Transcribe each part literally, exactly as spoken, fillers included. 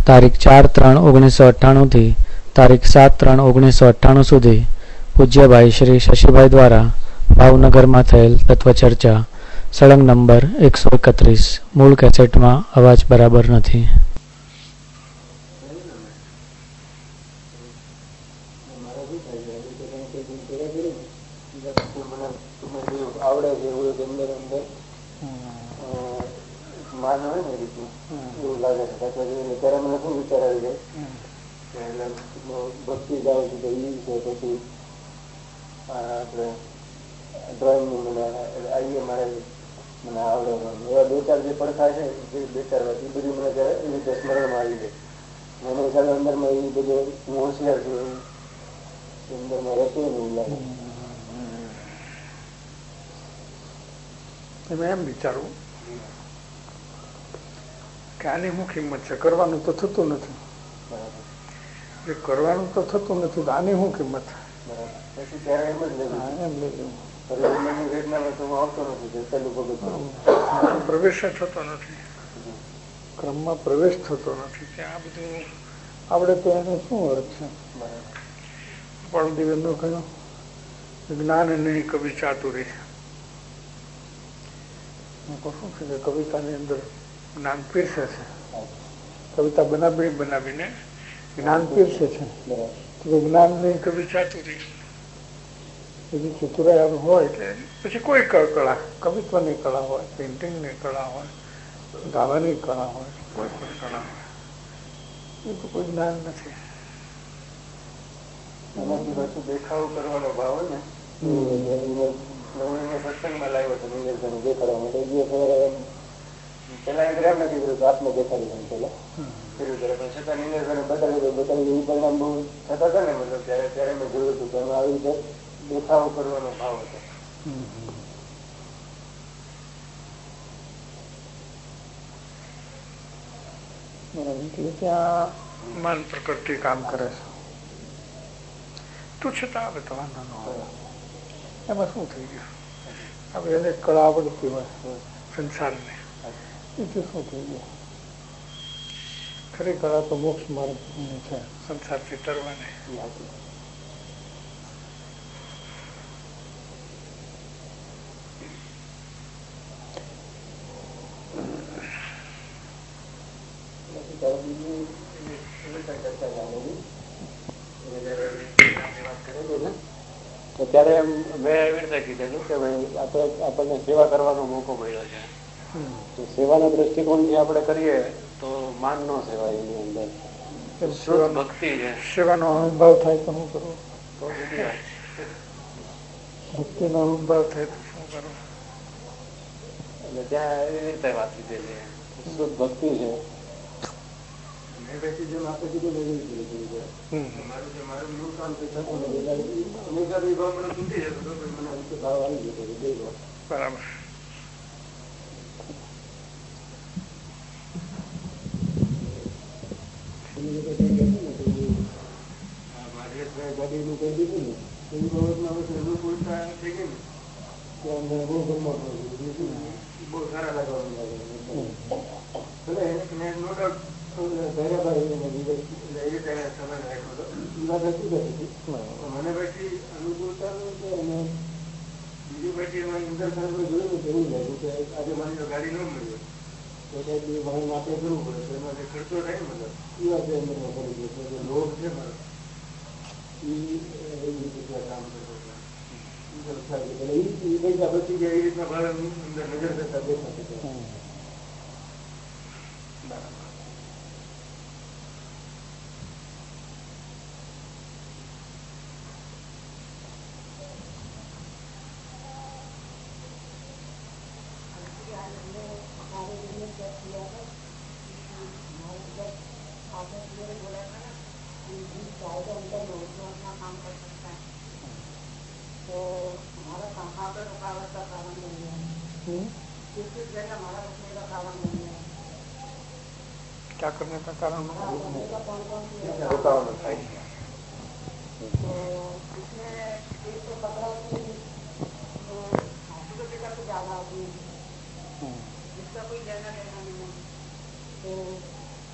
તારીખ ચાર ત્રણ ઓગણીસો અઠ્ઠાણું થી તારીખ સાત ત્રણ ઓગણીસો અઠ્ઠાણું સુધી પૂજ્યભાઈ શ્રી શશીભાઈ દ્વારા ભાવનગરમાં થયેલ તત્વચર્ચા સળંગ નંબર એકસો એકત્રીસ. મૂળ કેસેટમાં અવાજ બરાબર નથી. આવડે છે એવું અંદર અંદર માન હોય ને રીતે એવું લાગે છે. ત્યારે મને શું વિચાર આવી જાય એટલે ભક્તિ જાઉં છું તો એ છે. પછી આપણે ડ્રોઈંગ નું મને આવીએ મારે મને આવડે એવા બે ચાર જે પડખા છે જે બે ચાર વાત એ બધી મને ત્યારે એ રીતે સ્મરણમાં આવી જાય. મને ખ્યાલ અંદરમાં એ બધું હું હોશિયાર છું અંદરમાં રહેતું ને એવું લાગે. એમ વિચારવું કે આની શું કિંમત છે? કરવાનું તો થતું નથી. જે કરવાનું તો થતું નથી તો આની શું કિંમત? પછી ત્યારે એમ જ એમ લઈ લેવું. પ્રવેશ થતો નથી, ક્રમમાં પ્રવેશ થતો નથી. ત્યાં આ બધું આવડે તો એનો શું અર્થ છે? પરમદિવ્યનો કહ્યું જ્ઞાન નહીં કવિ ચાતુરી. શું છે કે કવિતાની અંદર જ્ઞાન પીરસે છે. કવિતા બનાવી બનાવીને જ્ઞાન પીરસે છે. તો જ્ઞાન નહીં કવિ ચાતુરી. એવી ચતુરાઈ હોય કે પછી કોઈ કળા, કવિત્વની કળા હોય, પેઇન્ટિંગની કળા હોય, ગાવાની કળા હોય, કોઈ પણ કળા હોય, એ તો કોઈ જ્ઞાન નથી. એનાથી પાછું દેખાવ કરવાનો ભાવ ને સત્સંગમાં લાવ્યો હતો નિર્દેશન દેખાડવા માટે. પેલા એમ એમ નથી કર્યું આત્મ દેખાડી પેલા કર્યું ત્યારે પણ છતાં નિર્દેશન બતાવી બતાવી એ પરિણામ બહુ થતા હતા ને. મતલબ ત્યારે ત્યારે મેં જોયું હતું કે આવી રીતે દેખાવો કરવાનો ભાવ હતો. એટલે ત્યાં મન પ્રકૃતિ કામ કરે છે. તું છતાં આવે તો વાંધો ન હોય. એમાં શું થઈ ગયું? આપણે એને કળા આવડતી હોય સંસારને, બીજું શું થઈ ગયું? ખરી કળા તો મોક્ષ માર્ગ છે, સંસારથી તરવાની. ત્યારે એમ મેં એવી રીતે કીધેલું કે ભાઈ આપણે આપણને સેવા કરવાનો મોકો મળ્યો છે. તો સેવાના દ્રષ્ટિકોણથી આપણે કરીએ તો માન નો સેવાય એની અંદર ભક્તિ છે. સેવાનો અનુભવ થાય તો શું કરવું? ભક્તિ નો અનુભવ થાય તો શું કરવું? એટલે ત્યાં એવી રીતે વાત કીધેલી શુદ્ધ ભક્તિ છે. બરાબર. ગાડીનું કહી દીધું ને એ બાબતમાં હવે અનુકૂળતા થઈ ગઈ ને બહુ સારા લાગવાનું લાગે. નો ડાઉટ મને પછી અનુકૂળતા અને બીજું પછી નિદર્શન જોયું તો એવું લાગ્યું કે આજે મારી તો ગાડી ન મળ્યો તો કઈક બી ભાઈ માટે કરવું પડે તો એમાં ખર્ચો થાય મતલબ એ વાત અંદરમાં પડી ગયો છે. લોભ છે મારો એ એવી રીતે કામ કરતો એ પૈસા બચી ગયા એ રીતના ભારે અંદર નજર કરતા દેખાતું. બરાબર. क्या करने का कारण रुकावट થાય છે.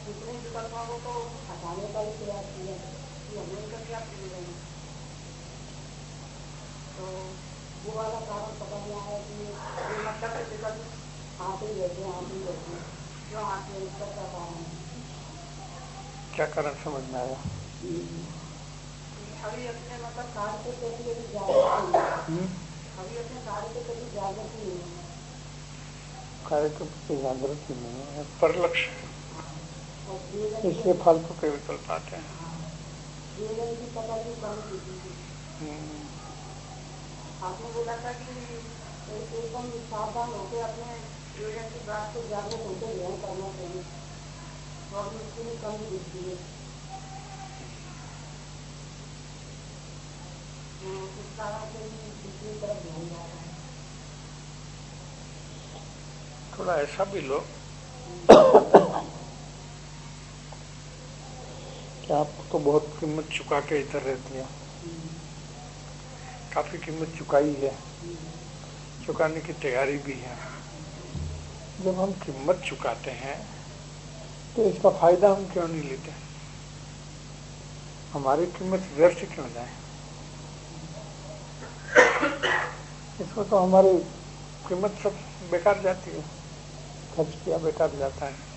जितने विकल्पों को तो हटाने का ही प्रयास किया कि हमें इनका क्या प्रयोजन है। तो वो वाला कारण पता नहीं आया कि ये मतलब विकल्प हाथ ही लेते हैं हाथ ही लेते हैं क्यों हाथ में इसका क्या कारण है। क्या कारण समझ में आया? अभी अपने मतलब कार्य के प्रति यदि जागृत नहीं है, अभी अपने कार्य के प्रति जागृत नहीं है, कार्य के प्रति जागृत नहीं है, पर लक्ष्य इसलिए फालतू के विकल्प आते हैं। जीवन की पता भी कम की आपने बोला था कि एकदम सावधान होकर अपने जीवन की बात को जागरूक होकर ध्यान करना चाहिए और उसकी भी कमी दिखती है। इस कारण से भी दूसरी तरफ ध्यान जा रहा है। थोड़ा ऐसा भी लो कि आप तो बहुत कीमत चुका के इधर रहती हैं, काफी कीमत चुकाई है, चुकाने की तैयारी भी है। जब हम कीमत चुकाते हैं तो इसका फायदा हम क्यों नहीं लेते? हमारी कीमत व्यर्थ क्यों जाए? इसमें तो हमारी कीमत सब बेकार जाती है, खर्च किया बेकार जाता है।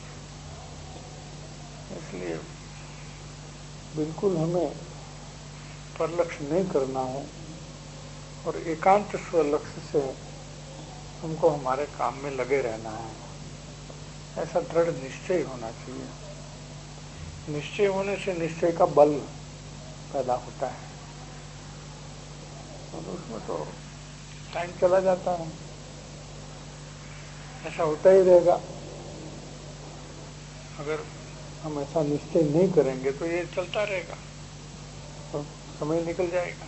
इसलिए बिल्कुल हमें परलक्ष्य नहीं करना है और एकांत स्वलक्ष्य से हमको हमारे काम में लगे रहना है। ऐसा दृढ़ निश्चय होना चाहिए। निश्चय होने से निश्चय का बल पैदा होता है और उसमें तो टाइम चला जाता है। ऐसा होता ही रहेगा। अगर हम ऐसा निश्चय नहीं करेंगे तो ये चलता रहेगा और समय निकल जाएगा।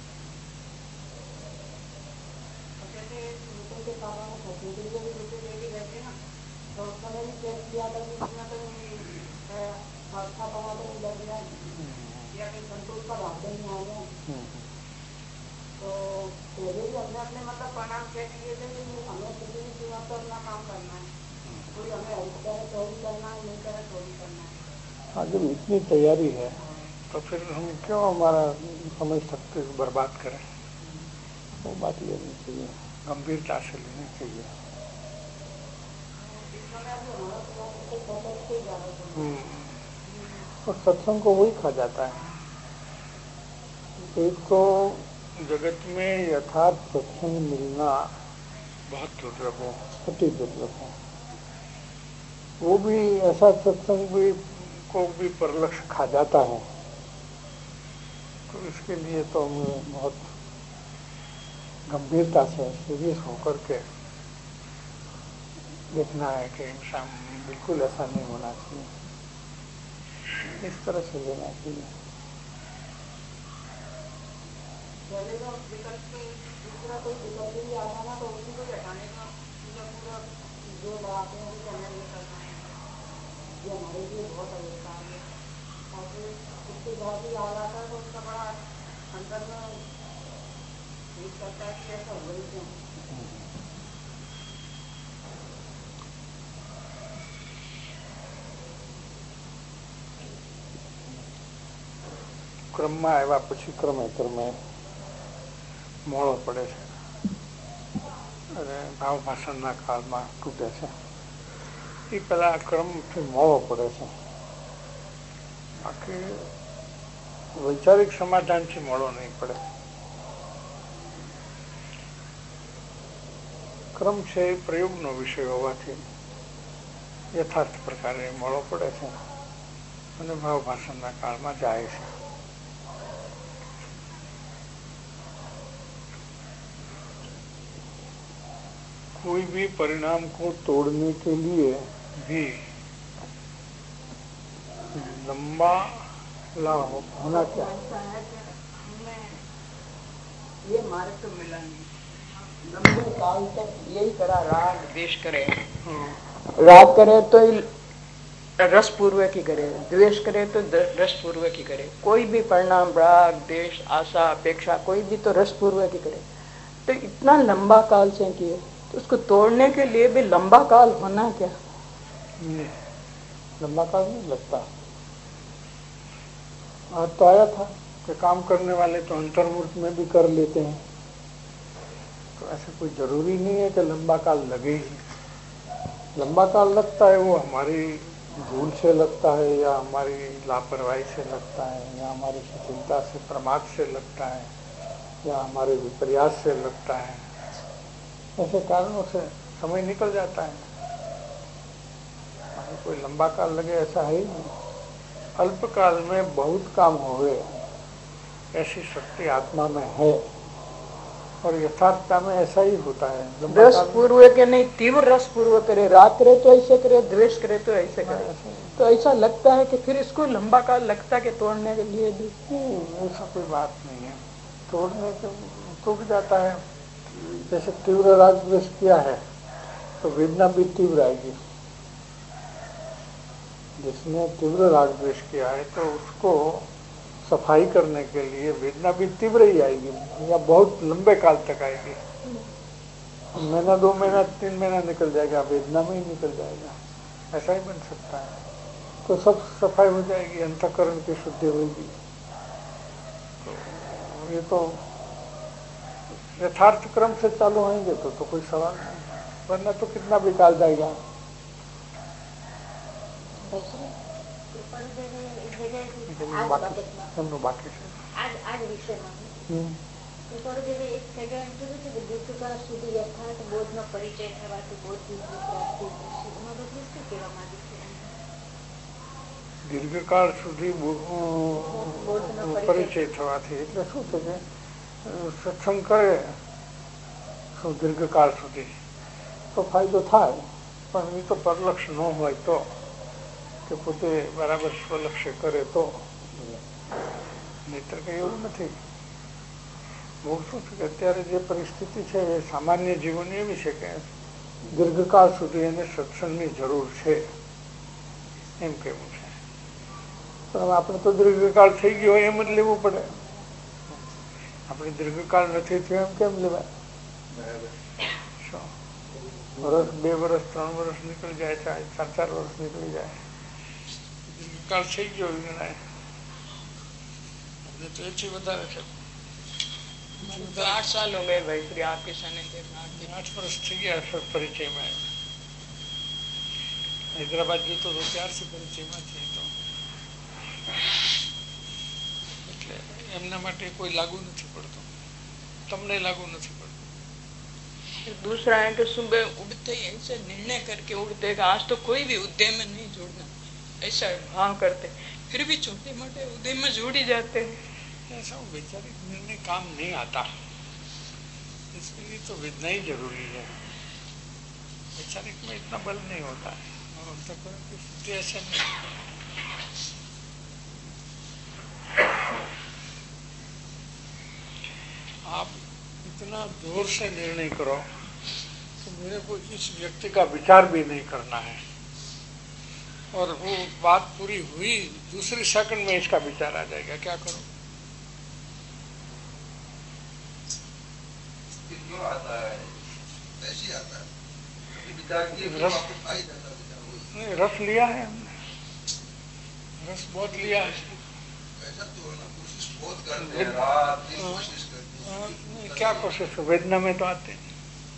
तो उस समय भी चेक किया था कि इसमें तो अच्छा पड़ा तो नहीं लग गया या फिर संतोष का भाव नहीं आ गया। तो पहले भी हमने अपने मतलब परिणाम चेक किए थे कि हमें किसी भी सीमा पर अपना काम करना है, कोई हमें हेल्प करे तो भी करना है, नहीं करे तो भी करना है। हाँ, जब इतनी तैयारी है तो फिर हम क्यों हमारा समय शक्ति बर्बाद करें? वो बात लेनी चाहिए, गंभीरता से लेनी चाहिए। और सत्संग को वही खा जाता है। एक तो जगत में यथार्थ सत्संग मिलना बहुत दुर्लभ है, अति दुर्लभ है। वो भी ऐसा सत्संग भी को भी परलक्ष्य खा जाता है। तो इसके लिए तो हमें बहुत गंभीरता से सीरियस होकर के देखना है कि इंसान बिल्कुल ऐसा नहीं होना चाहिए, इस तरह से लेना चाहिए। पहले तो विकल्प दूसरा कोई विकल्प भी आता ना तो उसी को हटाने का पूरा पूरा जो लगाते हैं वो हमें नहीं करना है, ये हमारे लिए बहुत आसान है। और फिर उसके बाद ही आ रहा था तो उसका बड़ा अंदर में एक करता है कि ऐसा हो ही क्यों। ક્રમમાં આવ્યા પછી ક્રમે ક્રમે મોળો પડે છે અને ભાવ ભાષણના કાળમાં તૂટે છે। એ પેલા ક્રમથી મોળો પડે છે, બાકી વૈચારિક સમાધાનથી મોળો નહીં પડે। ક્રમ છે એ પ્રયોગનો વિષય હોવાથી યથાર્થ પ્રકારે મોળો પડે છે અને ભાવ ભાષણના કાળમાં જાય છે। कोई भी परिणाम को तोड़ने के लिए भी लंबा लाभ होना चाहिए। ये मार्ग तो मिला नहीं, लंबे काल तक यही करा, राग द्वेष करे। राग करे तो रस पूर्वक ही करे, द्वेष करे तो रस पूर्वक ही करे। कोई भी परिणाम राग द्वेष आशा अपेक्षा कोई भी तो रस पूर्वक ही करे। तो इतना लंबा काल से किए तो उसको तोड़ने के लिए भी लंबा काल होना क्या? लंबा काल नहीं लगता। आज तो आया था कि काम करने वाले तो अंतर्मुहूर्त में भी कर लेते हैं, तो ऐसा कोई जरूरी नहीं है कि लंबा काल लगे ही। लंबा काल लगता है वो हमारी भूल से लगता है, या हमारी लापरवाही से लगता है, या हमारी चिंता से, प्रमाद से लगता है, या हमारे विपर्यास से लगता है। ऐसे कारणों से समय निकल जाता है। कोई लंबा काल लगे ऐसा है ही नहीं। अल्पकाल में बहुत काम हो गए, ऐसी शक्ति आत्मा में है, और यथार्थता में ऐसा ही होता है। रस पूर्वक के नहीं, तीव्र रस पूर्वक करे, राग करे तो ऐसे करे, द्वेष करे तो ऐसे करे, तो ऐसा लगता है कि फिर इसको लंबा काल लगता है कि तोड़ने के लिए भी। ऐसा कोई बात नहीं है, तोड़ने के टूट जाता है। जैसे तीव्र राग द्वेष किया है तो वेदना भी तीव्र आएगी। जिसने तीव्र राग द्वेष किया है तो उसको सफाई करने के लिए वेदना भी तीव्र ही आएगी, या बहुत लंबे काल तक आएगी। महीना, दो महीना, तीन महीना निकल जाएगा, वेदना में ही निकल जाएगा। ऐसा ही बन सकता है। तो सब सफाई हो जाएगी, अंतःकरण की शुद्धि होगी। तो ये तो यथार्थ क्रम से चालू होंगे तो तो कोई सवाल नहीं, वरना तो कितना भी काल जाएगा। બાકી છે આજ વિષયમાં એક સેકન્ડ કીધું છે કે દીર્ઘકાળ સુધી યથાર્થ બોધનો પરિચય થવાથી બોધની પ્રાપ્તિ થશે, એમાં બધું શું કહેવા માંગે છે? દીર્ઘકાળ સુધી પરિચય થવાથી એટલે શું છે કે સત્સંગ કરે શું દીર્ઘકાળ સુધી તો ફાયદો થાય, પણ એ તો પરલક્ષ ન હોય તો, કે પોતે બરાબર સ્વલક્ષ્ય કરે તો, નહીતર કઈ એવું નથી. બહુ શું છે કે અત્યારે જે પરિસ્થિતિ છે એ સામાન્ય જીવન એવી છે કે દીર્ઘકાળ સુધી એને સત્સંગની જરૂર છે એમ કેવું છે. પણ આપણે તો દીર્ઘકાળ થઈ ગયો એમ જ લેવું પડે. આપણે દીર્ઘકાળ નથી થયો એમ કેમ લેવાય? વર્ષ, બે વર્ષ, ત્રણ વર્ષ નીકળી જાય, ચાર ચાર વર્ષ નીકળી જાય, દીર્ઘકાળ થઈ ગયો ગણાય. तो अच्छी बता रहे थे तो आठ साल हो गए भाई श्री आपके सानिध्य में, आठ वर्ष थी गया परिचय में. हैदराबाद जो तो ત્યાર થી પરિચયમાં છે, તો એટલે એમના માટે કોઈ લાગુ નથી પડતો, તમને લાગુ નથી પડતો. दूसरा है कि सुबह उठते ही ऐसे निर्णय करके उठते कि आज तो कोई भी उद्यम में नहीं जोड़ना, ऐसा भाव करते, फिर भी छोटे मोटे उद्यम में जोड़ ही जाते हैं. ऐसा वैचारिक निर्णय काम नहीं आता, इसके लिए तो वेदना ही जरूरी है. वैचारिक में इतना बल नहीं होता है, और अंतःकरण की शुद्धि ऐसा नहीं. आप इतना जोर से निर्णय करो तो मेरे को इस व्यक्ति का विचार भी नहीं करना है, और वो बात पूरी हुई दूसरी सेकंड में इसका विचार आ जाएगा, क्या करो? क्यों आता है? ऐसे आता है, विचार किए फिर वापस आ ही जाता है विचार. नहीं, रस लिया है हमने, रस बहुत लिया है. ऐसा तो ना, कोशिश बहुत करते हैं, रात दिन कोशिश करते हैं. क्या कोशिश? वेदना में तो आते नहीं,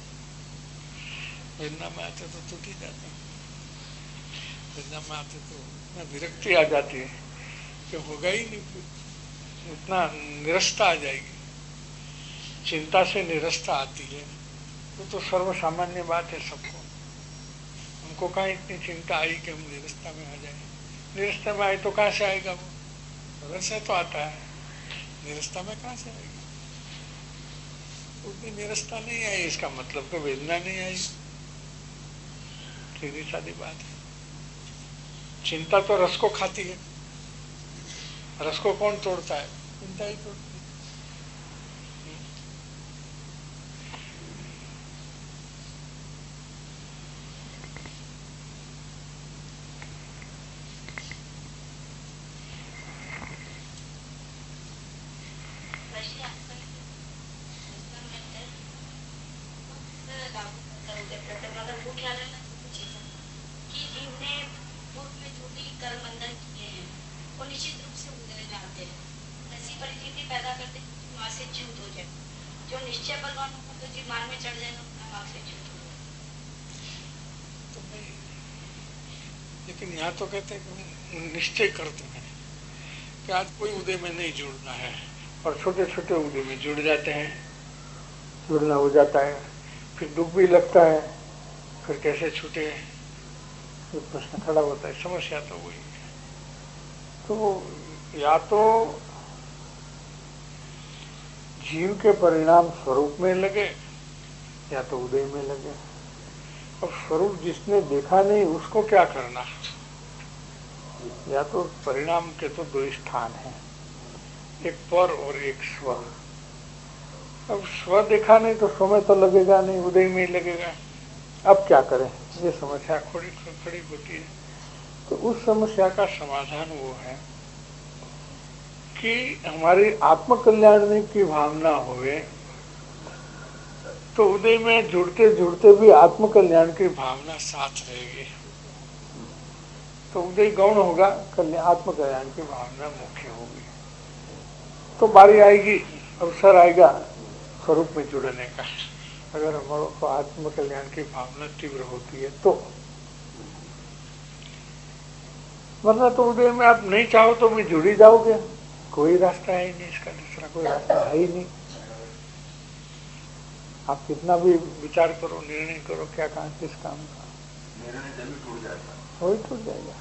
वेदना में आते तो टूट ही जाते, वेदना में आते तो विरक्ति आ जाती है कि होगा ही नहीं, इतना निरस्ता आ जाएगी. चिंता से निरस्ता आती है तो तो सर्वसामान्य बात है सबको. हमको कहाँ इतनी चिंता आई कि हम निरस्ता में आ जाए? निरस्ता में आए तो कहाँ से आएगा वो? रस से तो आता है, निरस्ता में कहाँ से आएगा? उतनी निरस्ता नहीं आई, इसका मतलब कि वेदना नहीं आई. सीधी सादी बात है. चिंता तो रस को खाती है, रस को कौन तोड़ता है? चिंता ही तोड़ती है. કે એમને પૂર્વ से च्युत हो जाए, जो निश्चय बलवान हो तो जी मान में चढ़ जाए अपना भाव से च्युत हो जाए। तो भाई लेकिन यहाँ तो कहते हैं कि निश्चय करते हैं कि आज कोई उदय में नहीं जुड़ना है, और छोटे छोटे उदय में जुड़ जाते हैं, जुड़ना हो जाता है, फिर दुख भी लगता है, फिर कैसे छूटे, फिर प्रश्न खड़ा होता है। समस्या तो वही है। तो या तो जीव के परिणाम स्वरूप में लगे या तो उदय में लगे। अब स्वरूप जिसने देखा नहीं उसको क्या करना, या तो परिणाम के तो दो स्थान हैं, एक पर और एक स्व। अब स्व देखा नहीं तो स्व में तो लगेगा नहीं, उदय में ही लगेगा। अब क्या करें, ये समस्या खड़ी खड़ी होती है। तो उस समस्या का समाधान वो है कि हमारी आत्मकल्याण की भावना होवे तो उदय में जुड़ते जुड़ते भी आत्मकल्याण की भावना साथ रहेगी, तो उदय गौण होगा, कल्याण आत्मकल्याण की भावना मुख्य होगी। तो बारी आएगी, अवसर आएगा स्वरूप में जुड़ने का, अगर हमारे को आत्मकल्याण की भावना तीव्र होती है तो। वरना तो उदय में आप नहीं चाहो तो भी जुड़ ही जाओगे, कोई रास्ता है ही नहीं, इसका दूसरा कोई रास्ता है ही नहीं। आप कितना भी विचार करो, निर्णय करो, क्या काम किस काम का, निर्णय जरूर टूट जाएगा, वही टूट जाएगा।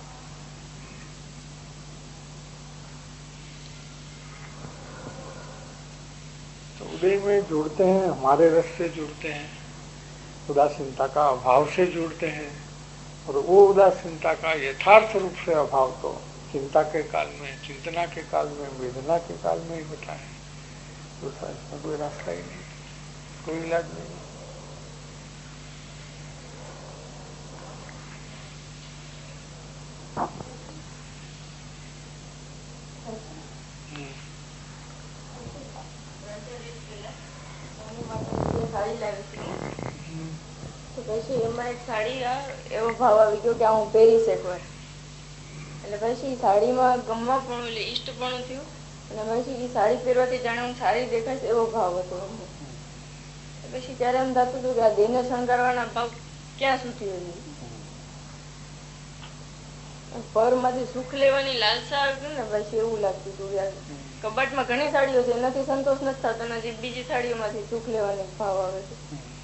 तो उदय में जुड़ते हैं, हमारे रस से जुड़ते हैं, उदासीनता का अभाव से जुड़ते हैं, और वो उदासीनता का यथार्थ रूप से अभाव तो चिंता के काल में, चिंतना के काल में, वेदना के काल में ही होता है। दूसरा इसमें कोई रास्ता ही नहीं, कोई इलाज नहीं। સાડી લાવી હતી તો પછી એમાં એક સાડી એવો ભાવ આવી ગયો કે હું પહેરીશ એકવાર, એટલે પછી સાડીમાં ગમવાપણું એટલે ઈષ્ટપણું થયું, અને પછી એ સાડી પહેરવાથી જાણે હું સારી દેખાઈશ એવો ભાવ હતો એમને. પછી ત્યારે એમ થતું હતું કે આ દેહને શણગારવાના ભાવ ક્યાં સુધી હોય, પરમાંથી સુખ લેવાની લાલસા આવી ને પછી એવું લાગતું હતું યાર કબાટમાં ઘણી સાડીઓ છે એનાથી સંતોષ નથી થતો, અને બીજી સાડીઓમાંથી સુખ લેવાનો ભાવ આવે છે.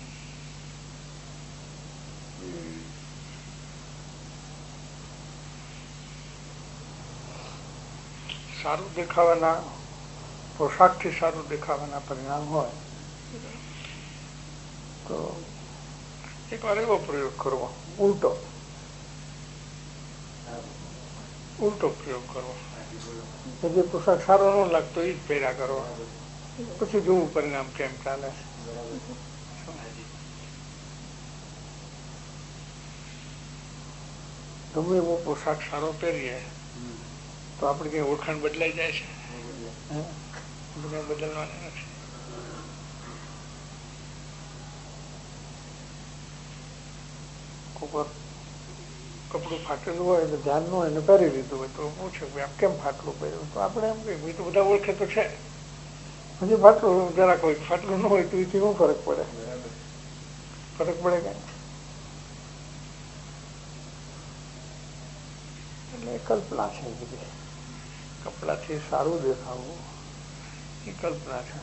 સારું દેખાવાના પોશાકથી સારું દેખાવાના પરિણામ હોય તો એક વાર એવો પ્રયોગ કરવો, ઉલટો ઉલટો પ્રયોગ કરવો, જે પોશાક સારો ન લાગતો એ જ પહેર્યા કરવો, પછી જોવું પરિણામ કેમ ચાલે. ગમે એવો પોશાક સારો પહેરીએ તો આપણે કઈ ઓળખાણ બદલાઈ જાય છે, બદલવાની નથી. કપડું ફાટેલું હોય તો ધ્યાન ન હોય એને પહેરી લીધું હોય તો પૂછે કે આમ કેમ ફાટલું પહેર્યું, તો આપણે એમ કહીએ ભાઈ તો બધા ઓળખે તો છે, હજી ફાટલું જરાક હોય, ફાટલું ન હોય તો એથી શું ફરક પડે, ફરક પડે કઈ. એટલે કલ્પના છે બધી, કપડાથી સારું દેખાવું એ કલ્પના છે.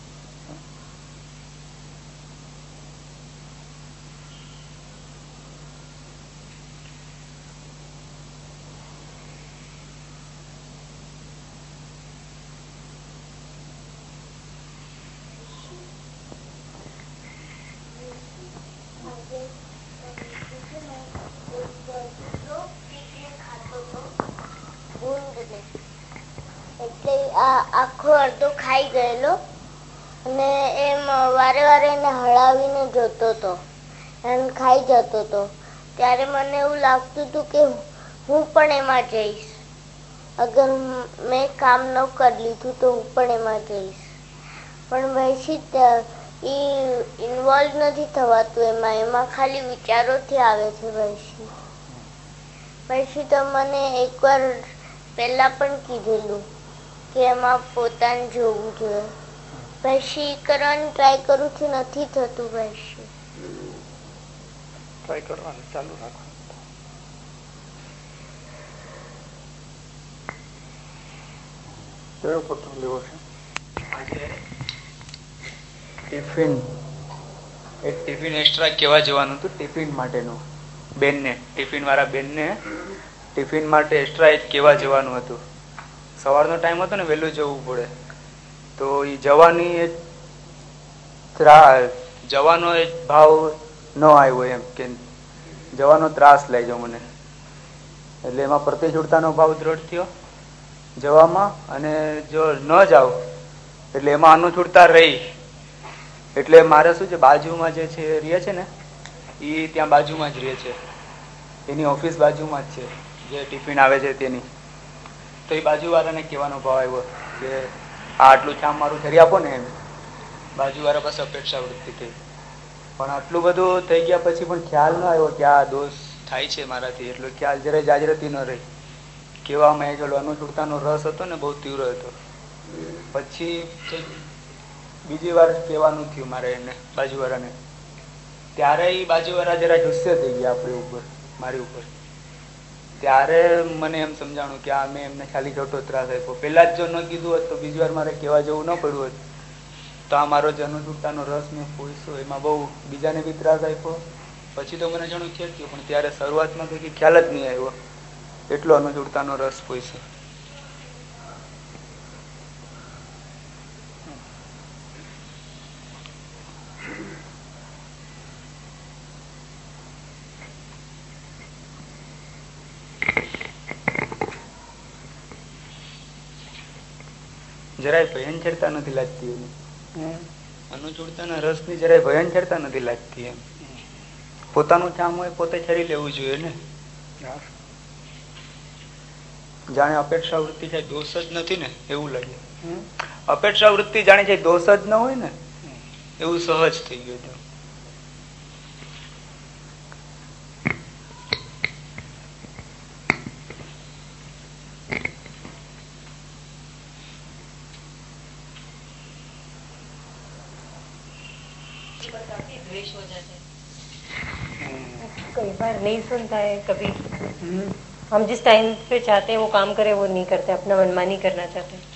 આખો અડધો ખાઈ ગયેલો અને એમ વારે વારે એને હળાવીને જોતો હતો, એમ ખાઈ જતો હતો. ત્યારે મને એવું લાગતું હતું કે હું પણ એમાં જઈશ, અગર મેં કામ ન કરી લીધું તો હું પણ એમાં જઈશ. પણ પછી એ ઇન્વોલ્વ નથી થવાતું એમાં, એમાં ખાલી વિચારોથી આવે છે. પછી પછી તો મને એકવાર પહેલા પણ કીધેલું કે એમાં પોતાને જોવું જોઈએ, પછી કરવાની ટ્રાય કરું છું, નથી થતું. પછી ટ્રાય કરવાનું ચાલુ રાખવાનું. કયો પત્ર લેવો છે? આજે ટિફિન એક ટિફિન એક્સ્ટ્રા કેવા જવાનું હતું, ટિફિન માટેનું. બેનને ટિફિન વાળા બેનને ટિફિન માટે એક્સ્ટ્રા એક કેવા જવાનું હતું. સવારનો ટાઈમ હતો ને, વહેલું જવું પડે. તો એ જવાની એક જવાનો એક ભાવ ન આવ્યો, એમ કે જવાનો ત્રાસ લઈ જાવ મને. એટલે એમાં પ્રતિજોડતાનો ભાવ દ્રઢ થયો જવામાં. અને જો ન જાવ એટલે એમાં અનુછૂટતા રહી. એટલે મારે શું છે, બાજુમાં જે છે રહે છે ને, એ ત્યાં બાજુમાં જ રહે છે. એની ઓફિસ બાજુમાં જ છે, જે ટિફિન આવે છે તેની. તો એ બાજુવાળાને કહેવાનો ભાવ આવ્યો કે આ આટલું ચામ મારું ધરી આપો ને, એમ બાજુવાળા પાસે અપેક્ષા વૃત્તિ થઈ. પણ આટલું બધું થઈ ગયા પછી પણ ખ્યાલ ન આવ્યો કે આ દોષ થાય છે મારાથી. એટલો ખ્યાલ જરા જાગૃતિ ન રહી. કહેવામાં એ અનુચૂડતાનો રસ હતો ને, બહુ તીવ્ર હતો. પછી બીજી વાર કહેવાનું થયું મારે એને, બાજુવાળાને. ત્યારે એ બાજુવાળા જરા ગુસ્સે થઈ ગયા આપણી ઉપર, મારી ઉપર. ત્યારે મને એમ સમજાણું કે આ મેં એમને ખાલી ખોટો ત્રાસ આપ્યો. પહેલા જ જો ન કીધું હોત તો બીજી વાર મારે કહેવા જેવું ન પડ્યું હોત. તો આ મારો જે અનુચૂડતાનો રસ મેં પૂછ્યો એમાં બહુ બીજાને બી ત્રાસ આપ્યો. પછી તો મને જાણું ખ્યાલ થયો, પણ ત્યારે શરૂઆતમાં કંઈ ખ્યાલ જ નહીં આવ્યો. એટલો અનુચૂડતાનો રસ પૂછ્યો. જરાય ભયંકરતા નથી લાગતી એની. અનુચૂડતાના રસની જરાય ભયંકરતા નથી લાગતી એમ. પોતાનું કામ હોય પોતે છરી લેવું જોઈએ ને. જાણે અપેક્ષા વૃત્તિ છે દોષ જ નથી ને એવું લાગે. અપેક્ષા વૃત્તિ જાણે છે દોષ જ ન હોય ને એવું સહજ થઈ ગયું. कई बार नहीं सुनता है, कभी हम जिस टाइम पे चाहते हैं वो काम करे वो नहीं करते, अपना मनमानी करना चाहते हैं.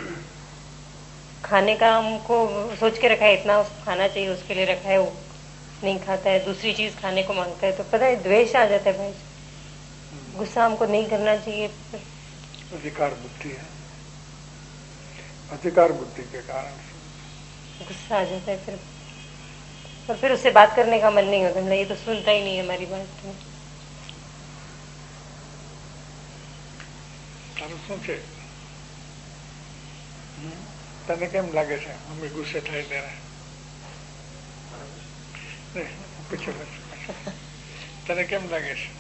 खाने का हमको सोच के रखा है इतना खाना चाहिए उसके लिए रखा है, वो नहीं खाता है, दूसरी चीज खाने को मांगता है. तो पता है द्वेष आ जाता है भाई. गुस्सा हमको नहीं करना चाहिए. अधिकार बुद्धि है, अधिकार बुद्धि के कारण गुस्सा आ जाता है. फिर और फिर उससे बात करने का मन नहीं होता. मतलब ये तो सुनता ही नहीं है हमारी बात. तो તારું શું છે? તને કેમ લાગે છે મમ્મી ગુસ્સે થાય ત્યારે? પૂછો તને કેમ લાગે છે?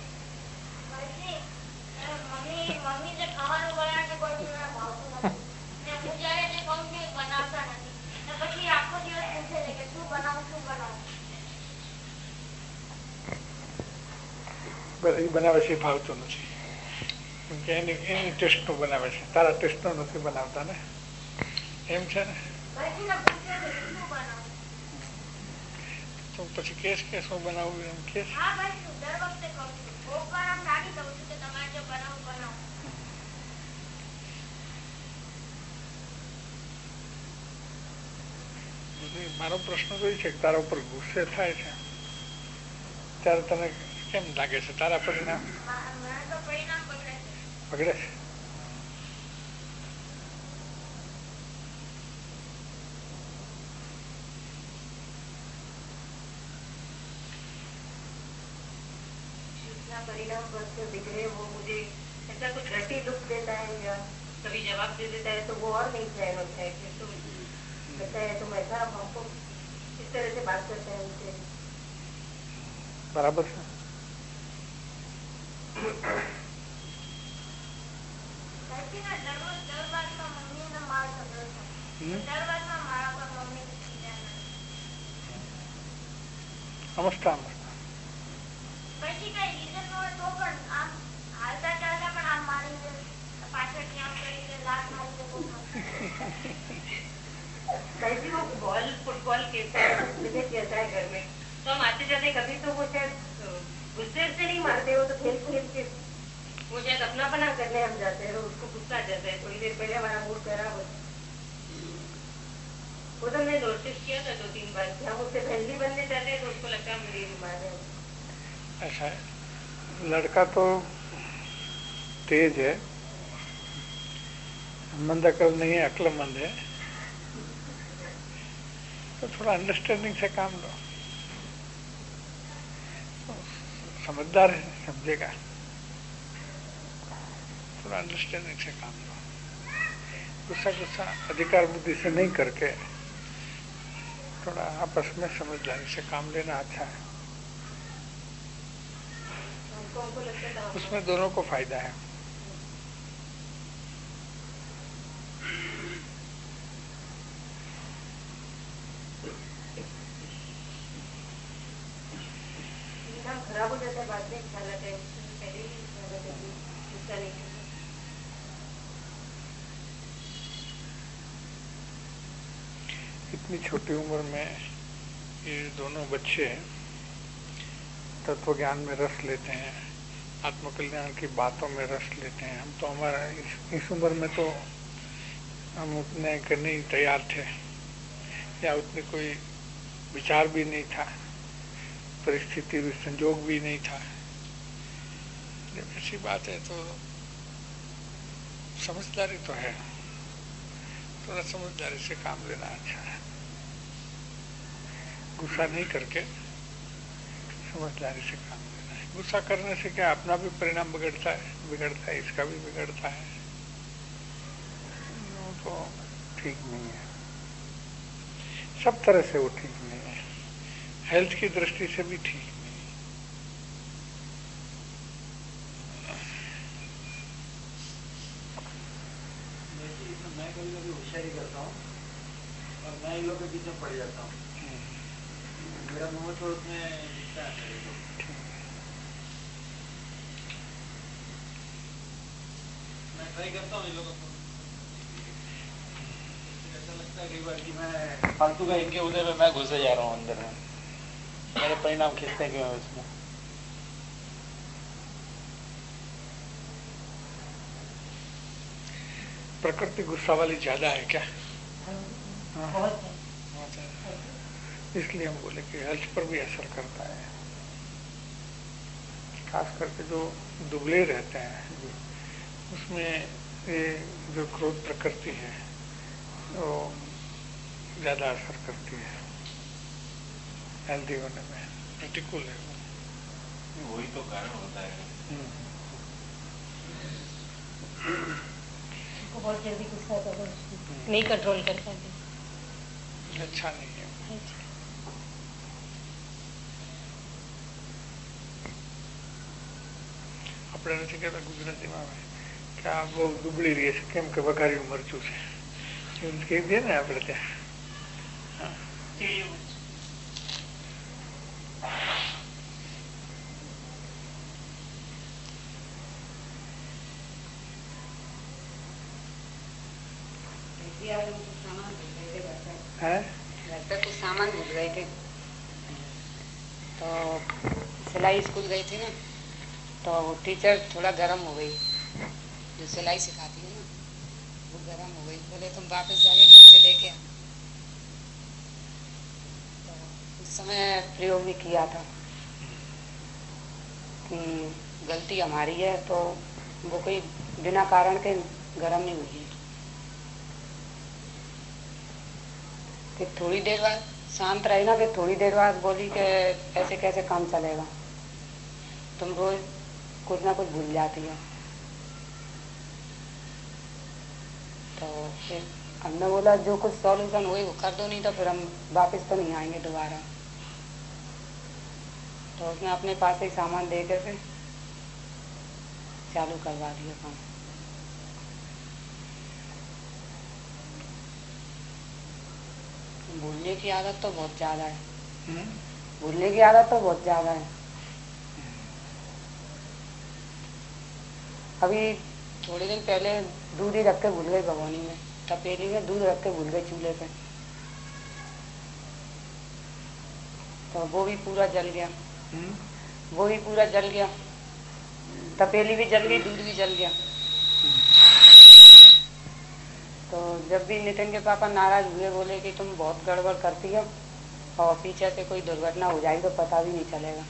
એ બનાવે છે ભાવતું નથી. એની એની ટેસ્ટનું બનાવે છે, તારા ટેસ્ટનું નથી બનાવતા ને, એમ છે ને. તો પછી કેસ કે શું બનાવવું એમ કેસ. મારો પ્રશ્ન તો એ છે કે તારા ઉપર ગુસ્સે થાય છે ત્યારે તને કેમ લાગે છે? તારા પરિણામ બગડે છે. परिणाम बिगड़े वो मुझे ऐसा कुछ घटी दुख देता है या कभी जवाब दे देता है तो वो और नहीं सहन होता है. तो कहता है तुम ऐसा हमको इस तरह से बात करते हैं उनसे. बराबर है. સમજતા कैसी वो बॉल फुटबॉल खेलता है, क्रिकेट खेलता है घर में, तो हम आते जाते कभी तो वो शायद गुस्से से नहीं मारते हो, तो खेल खेल के वो शायद अपना बना करने हम जाते हैं, उसको गुस्सा आ जाता है, थोड़ी देर पहले हमारा मूड खराब हो, वो तो हमने नोटिस किया था दो तीन बार कि हम उससे फ्रेंडली बनने जाते हैं तो उसको लगता है मुझे भी मार रहे हैं। ऐसा है, लड़का तो तेज है, मंद अकल नहीं है, अक्लमंद है, तो थोड़ा अंडरस्टैंडिंग से काम लो, समझदार है, समझेगा, थोड़ा अंडरस्टैंडिंग से काम लो, गुस्सा गुस्सा अधिकार बुद्धि से नहीं करके थोड़ा आपस में समझदारी से काम लेना अच्छा है, उसमें दोनों को फायदा है। खराब हो जाता है बाद में, हालत है पहले ही हालत है गुस्सा नहीं करता। इतनी छोटी उम्र में ये दोनों बच्चे तत्व ज्ञान में रस लेते हैं, आत्मकल्याण की बातों में रस लेते हैं। हम तो हमारा इस, इस उम्र में तो हम उतने करने ही तैयार थे, या उतनी कोई विचार भी नहीं था, परिस्थिति भी, संजोग भी नहीं था। जब ऐसी बात है तो समझदारी तो है, थोड़ा समझदारी से काम लेना अच्छा है, गुस्सा नहीं करके समझदारी से काम लेना है। गुस्सा करने से क्या अपना भी परिणाम बिगड़ता है, बिगड़ता है, इसका भी बिगड़ता है, वो तो ठीक नहीं है, सब तरह से वो ठीक नहीं है, हेल्थ की दृष्टि से भी ठीक नहीं। मैं कभी कभी होशियारी करता हूँ और मैं इन लोगों के पीछे पड़ जाता हूँ, मेरा मुंह छोड़ में दिखता है मेरे को। मैं ट्राई करता हूँ इन लोगों को, ऐसा लगता है कई बार कि मैं फालतू का इनके उधर में मैं घुसे जा रहा हूँ अंदर में, मेरे परिणाम खींचते हैं क्यों उसमें। प्रकृति गुस्सा वाली ज्यादा है क्या? हाँ, इसलिए हम बोले कि हेल्थ पर भी असर करता है, खास करके जो दुबले रहते हैं उसमें ये जो क्रोध प्रकृति है वो ज्यादा असर करती है, हेल्दी होने में प्रतिकूल है वो, वही तो कारण होता है। बहुत जल्दी गुस्सा आता है, नहीं कंट्रोल कर पाते, अच्छा नहीं है। આપણે નથી કહેતા ગુજરાતીમાં કે આ બહુ દુબળી રહી છે, કેમ કે વઘાર્યું મરચું છે, એવું કહી દે ને આપણે ત્યાં. હા, कुछ सामान भूल गए थे, तो सिलाई स्कूल गई थी ना, तो टीचर थोड़ा गर्म हो गई, जो सिलाई सिखाती है ना वो गर्म हो गई, बोले तुम वापस जाके घर से लेके आ। तो उस समय प्रयोग भी किया था कि गलती हमारी है, तो वो कोई बिना कारण के गर्म नहीं हुई है। फिर थोड़ी देर बाद शांत रही ना, फिर थोड़ी देर बाद बोली कि ऐसे कैसे काम चलेगा, तुम रोज कुछ ना कुछ भूल जाती है। तो फिर हमने बोला जो कुछ सॉल्यूशन हुई वो कर दो, नहीं तो फिर हम वापस तो नहीं आएंगे दोबारा। तो उसने अपने पास ही सामान दे के फिर चालू करवा दिया काम। भूलने की आदत तो बहुत ज्यादा है, भूलने की आदत तो बहुत ज्यादा है। अभी थोड़े दिन पहले दूध ही रख के भूल गए भगोनी में, तपेली में दूध रख के भूल गए चूल्हे पे। तो वो भी पूरा जल गया, वो भी पूरा जल गया, तपेली भी जल गई, दूध भी जल गया। तो जब भी नितिन के पापा नाराज हुए, बोले कि तुम बहुत गड़बड़ करती हो और पीछे से कोई दुर्घटना हो जाएगी तो पता भी नहीं चलेगा।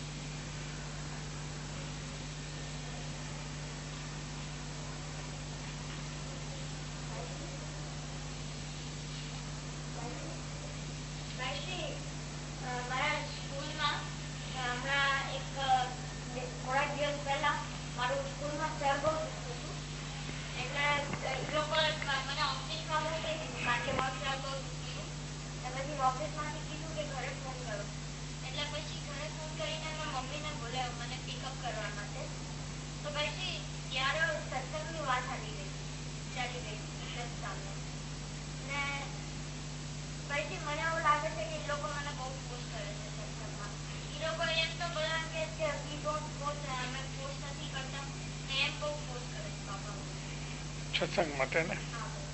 સત્સંગ માટે ને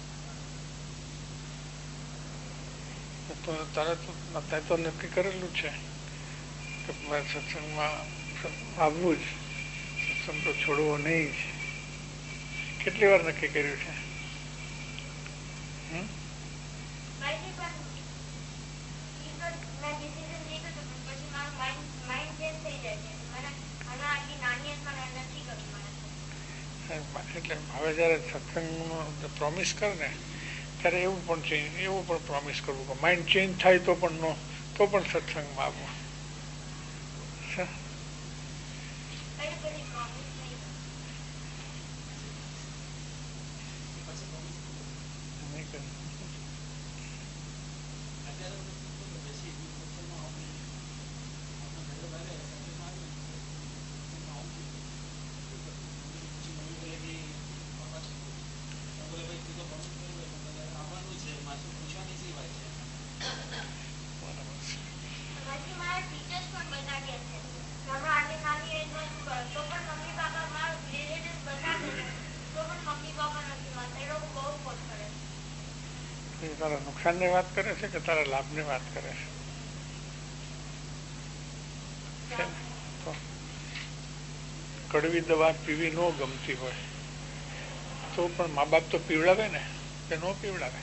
તો તારે તો તે તો નક્કી કરેલું છે કે મારે સત્સંગમાં આવવું જ, સત્સંગ તો છોડવો નહીં જ. કેટલી વાર નક્કી કર્યું છે? એટલે હવે જયારે સત્સંગનો પ્રોમિસ કરે ને ત્યારે એવું પણ ચેન્જ એવું પણ પ્રોમિસ કરવું કે માઇન્ડ ચેન્જ થાય તો પણ નો તો પણ સત્સંગમાં આવવું. તારા નુકસાન ની વાત કરે છે કે તારા લાભ ની વાત કરે છે? તો કડવી દવા પીવી ન ગમતી હોય તો પણ મા બાપ તો પીવડાવે ને, કે ન પીવડાવે?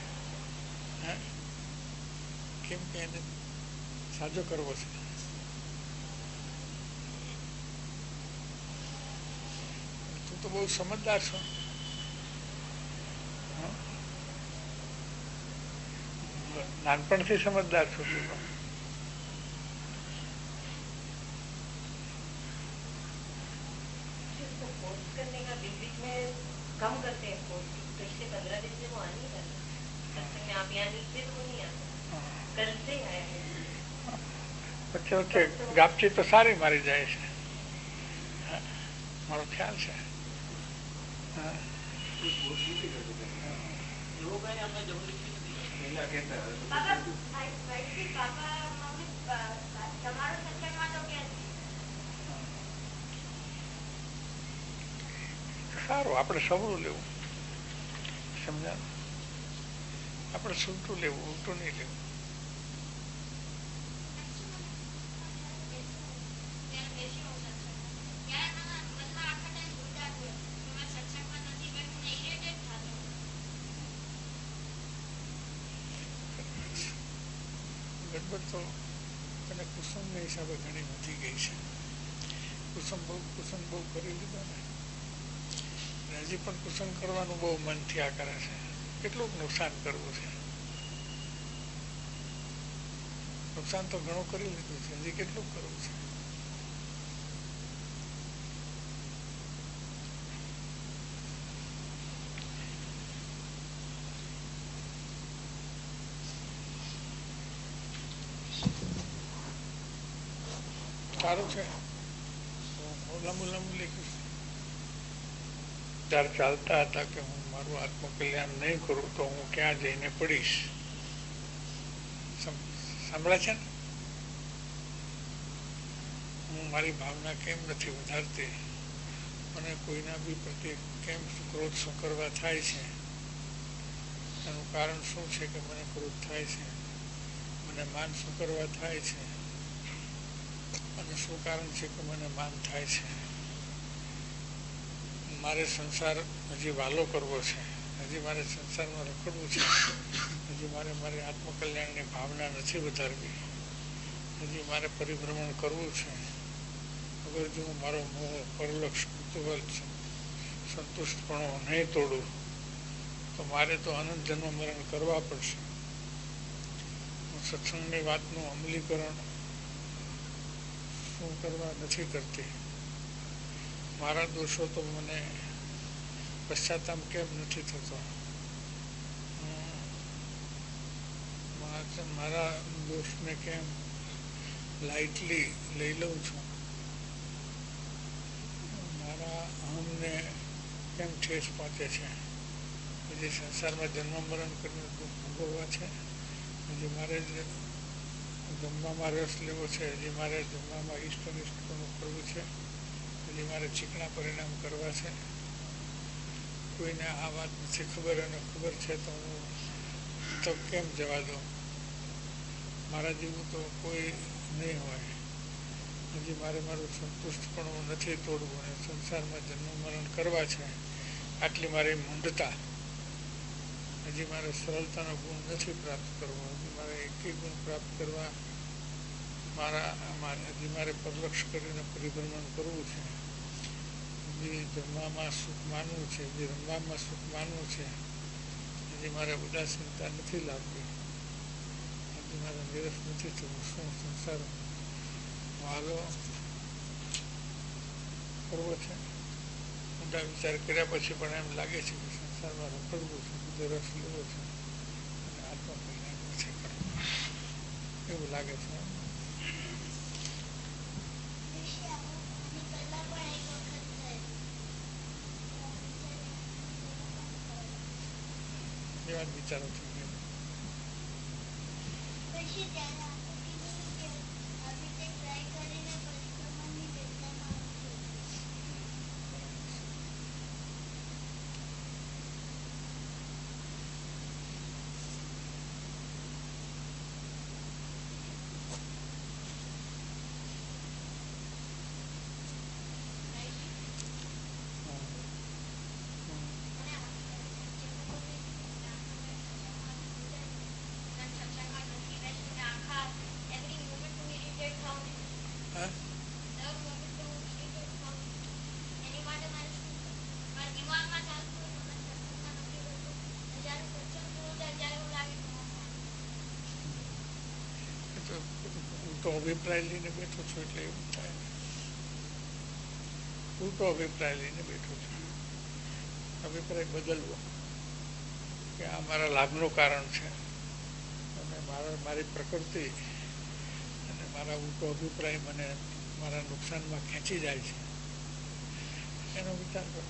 કેમ કે એને સાજો કરવો છે. તું તો બહુ સમજદાર છો. નાનપણથી સમજદાર છું તું તો. વચ્ચે વચ્ચે ગાપચી તો સારી મારી જાય છે, મારો ખ્યાલ છે. સારું, આપણે સવરું લેવું, સમજા? આપણે સૂટું લેવું, ઉલટું નહીં લેવું. ગડબડ તો તને કુસુમના હિસાબે ઘણી વધી ગઈ છે. કુસુમ બહુ કુસુમ બહુ કરી લીધો ને, હજી પણ કુસુમ કરવાનું બહુ મન થયા કરે છે. કેટલુંક નુકસાન કરવું છે? નુકસાન તો ઘણું કરી લીધું છે, હજી કેટલું કરવું છે? સારું છે. લાંબુ લાંબુ લખ્યું છે. ત્યારે ચાલતા હતા કે હું મારું આત્મકલ્યાણ નહીં કરું તો હું ક્યાં જઈને પડીશ. સાંભળે છે ને? હું મારી ભાવના કેમ નથી વધારતી, મને કોઈના બી પ્રત્યે કેમ ક્રોધ શું કરવા થાય છે, એનું કારણ શું છે કે મને ક્રોધ થાય છે, મને માન શું કરવા થાય છે, અને શું કારણ છે કે મને માન થાય છે? મારે સંસાર હજી વાલો કરવો છે, હજી મારે સંસારમાં રખડવું છે, હજી મારે મારી આત્મકલ્યાણની ભાવના નથી વધારવી, હજી મારે પરિભ્રમણ કરવું છે. અગર જો હું મારો મોહ, પરલક્ષ, કુતૂહલ, સંતુષ્ટપણો નહીં તોડું તો મારે તો અનંત જન્મ મરણ કરવા પડશે. હું સત્સંગની વાતનું અમલીકરણ શું કરવા નથી કરતી? મારા દોષો તો મને પશ્ચાતાપ કેમ નથી થતો? મારા દોષને કેમ લાઇટલી લઈ લઉં છું? મારા અહમને કેમ ઠેસ પહોંચે છે? હજી સંસારમાં જન્મ મરણ કરીને દુઃખ ભોગવવા છે, હજી મારે જમવામાં રસ લેવો છે, હજી મારે જમવામાં ઈષ્ટ અનિષ્ટપણું કરવું છે, હજી મારે ચીકણા પરિણામ કરવા છે. કોઈને આ વાત નથી ખબર અને ખબર છે તો હું તો કેમ જવા દઉં? મારા જેવું તો કોઈ નહીં હોય. હજી મારે મારું સંતુષ્ટપણું નથી તોડવું અને સંસારમાં જન્મ મરણ કરવા છે. આટલી મારી મૂંઢતા, હજી મારે સરળતાનો ગુણ નથી પ્રાપ્ત કરવો, હજી મારે એકેય ગુણ પ્રાપ્ત કરવા મારા હજી મારે પરલક્ષ કરીને પરિભ્રમણ કરવું છે, હજી જમવામાં સુખ માનવું છે, હજી રમવામાં સુખ માનવું છે, હજી મારે ઉદાસીનતા નથી લાવવી, હજી મારે નિરસ નથી થવું. શું સંસાર વાલો કરવો છે? ઊંડા વિચાર કર્યા પછી પણ એમ લાગે છે કે સંસારમાં રખડવું છે, બધો રસ લેવો છે અને આત્મકલ્યાણ નથી કરવું, એવું લાગે છે. એવા વિચારો થઈ ગયા. ઉલટો અભિપ્રાય લઈને બેઠો છું એટલે એવું થાય. ઉલટો અભિપ્રાય લઈને બેઠો છું. અભિપ્રાય બદલવો કે આ મારા લાભનું કારણ છે અને મારા મારી પ્રકૃતિ અને મારા ઉલટો અભિપ્રાય મને મારા નુકસાનમાં ખેંચી જાય છે, એનો વિચાર કરવો.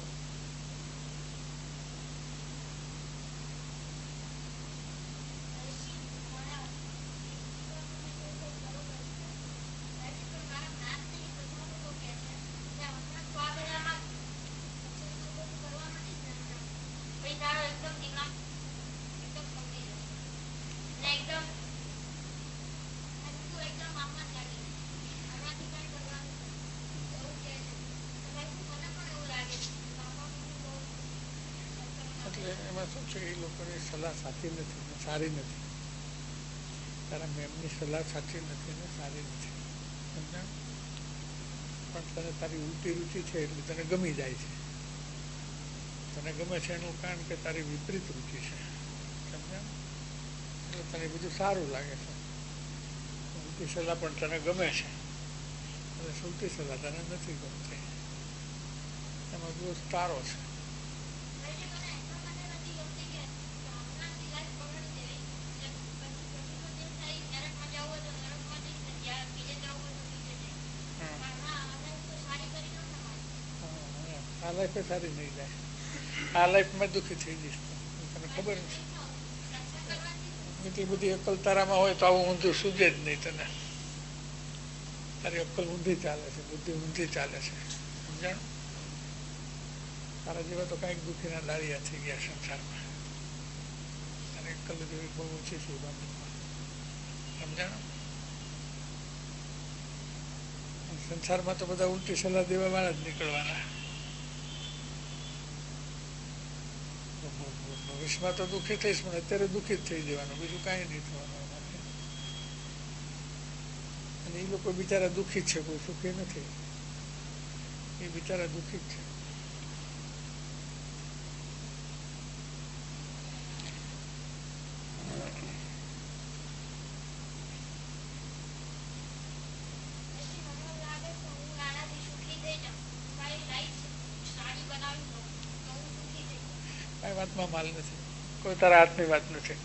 એમાં શું છે, એ લોકોની સલાહ સાચી નથી ને સારી નથી. તારા મેમની સલાહ સાચી નથી ને સારી નથી, સમજાય? પણ તને તારી ઉલટી રુચિ છે એટલે તને ગમી જાય છે. તને ગમે છે એનું કારણ કે તારી વિપરીત રુચિ છે, સમજાય? એટલે તને બધું સારું લાગે છે. ઉલટી સલાહ પણ તને ગમે છે અને સુલટી સલાહ તને નથી ગમતી. એમાં દોષ તારો છે. આ લાઈફ સારી નહીં જાય, આ લાઈફમાં દુઃખી થઈ જઈશ. તને ખબર છે એટલી બધી અક્કલ તારામાં હોય તો આવું ઊંધું સૂજે જ નહીં તને. તારી અક્કલ ઊંધી ચાલે છે, બુદ્ધિ ઊંધી ચાલે છે, સમજાણ? તારા જેવા તો કાંઈક દુઃખીના દાળિયા થઈ ગયા સંસારમાં. તારી અક્કલ જેવી બહુ ઓછી છે બાબતમાં, સમજાણ? સંસારમાં તો બધા ઉલટી સલાહ દેવા વાળા જ નીકળવાના. ભવિષ્યમાં તો દુઃખી થઈશ, પણ અત્યારે દુઃખી જ થઈ જવાનું, બીજું કાંઈ નહીં થવાનું. અને એ લોકો બિચારા દુઃખી જ છે, કોઈ સુખી નથી. એ બિચારા દુઃખી જ છે. કઈ વાતમાં માલ નથી, કોઈ તારા હાથની વાત નથી.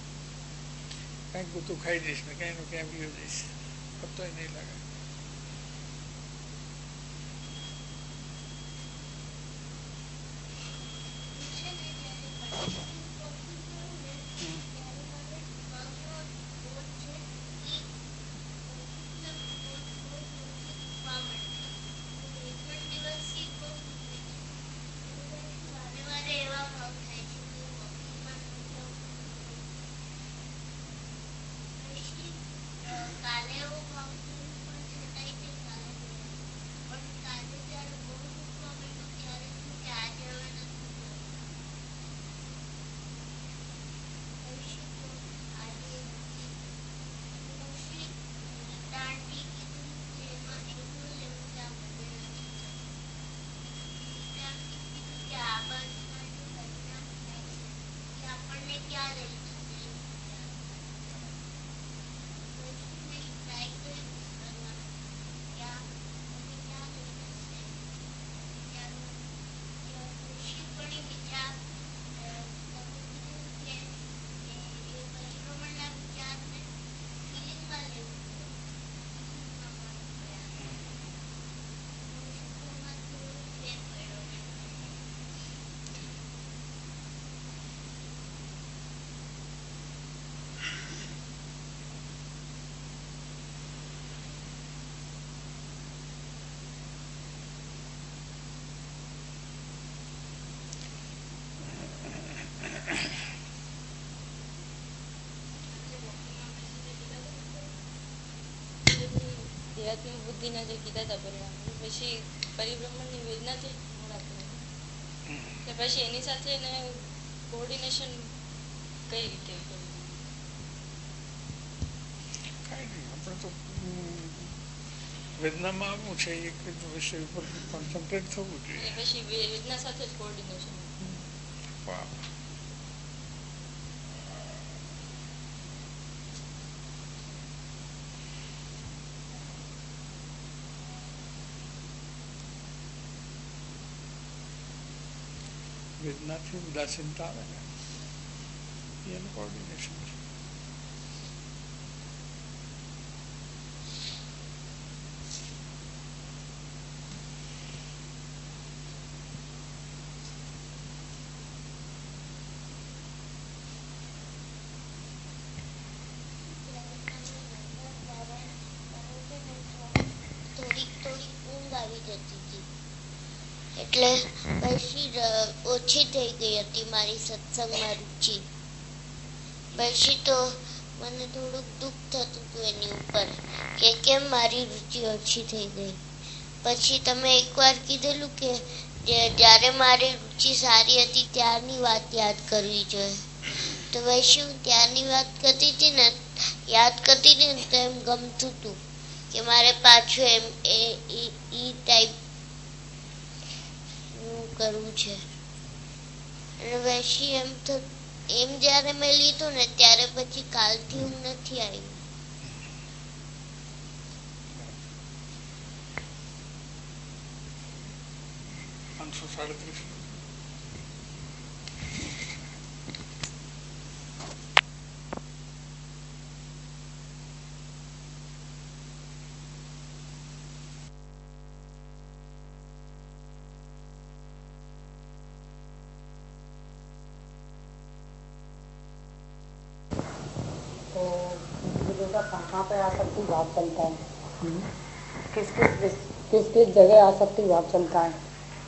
કઈક તું ખાઈ જઈશ ને કઈ નું ક્યાં પીવું જઈશ, પત્તો નહીં લાગે. આધ્યાત્મિક બુદ્ધિના જે કીધા હતા પરિણામ, પછી પરિભ્રમણની વેદનાથી પછી એની સાથે કોઓર્ડિનેશન કઈ રીતે કરવું? કઈ નહીં, આપણે તો વેદનામાં આવવું છે, એક વિષય ઉપર કોન્સન્ટ્રેટ થવું જોઈએ. પછી વેદના સાથે જ કોઓર્ડિનેશન. વાહ, વેદનાથી ઉદાસીનતા આવે ને એનું કોઓર્ડિનેશન છે. થોડીક થોડીક ઊંઘ આવી જતી હતી, એટલે પછી ઓછી થઈ ગઈ હતી મારી સત્સંગમાં રુચિ. પછી તો મને થોડુંક દુઃખ થતું હતું એની ઉપર કે કેમ મારી રુચિ ઓછી થઈ ગઈ. પછી તમે એકવાર કીધેલું કે જ્યારે મારી રુચિ સારી હતી ત્યારની વાત યાદ કરવી જોઈએ. તો પછી હું ત્યારની વાત કરતી હતી ને, યાદ કરતી હતી ને, તો એમ ગમતું હતું કે મારે પાછું એમ એ ટાઈપ કરવું છે. અને પછી એમ તો એમ જયારે મેં લીધું ને ત્યારે પછી કાલથી ઊંઘ નથી આવી. પાંચસો સાડત્રીસ कहाँ पे आसक्ति भाव चलता है, किस किस किस किस जगह आसक्ति भाव चलता है.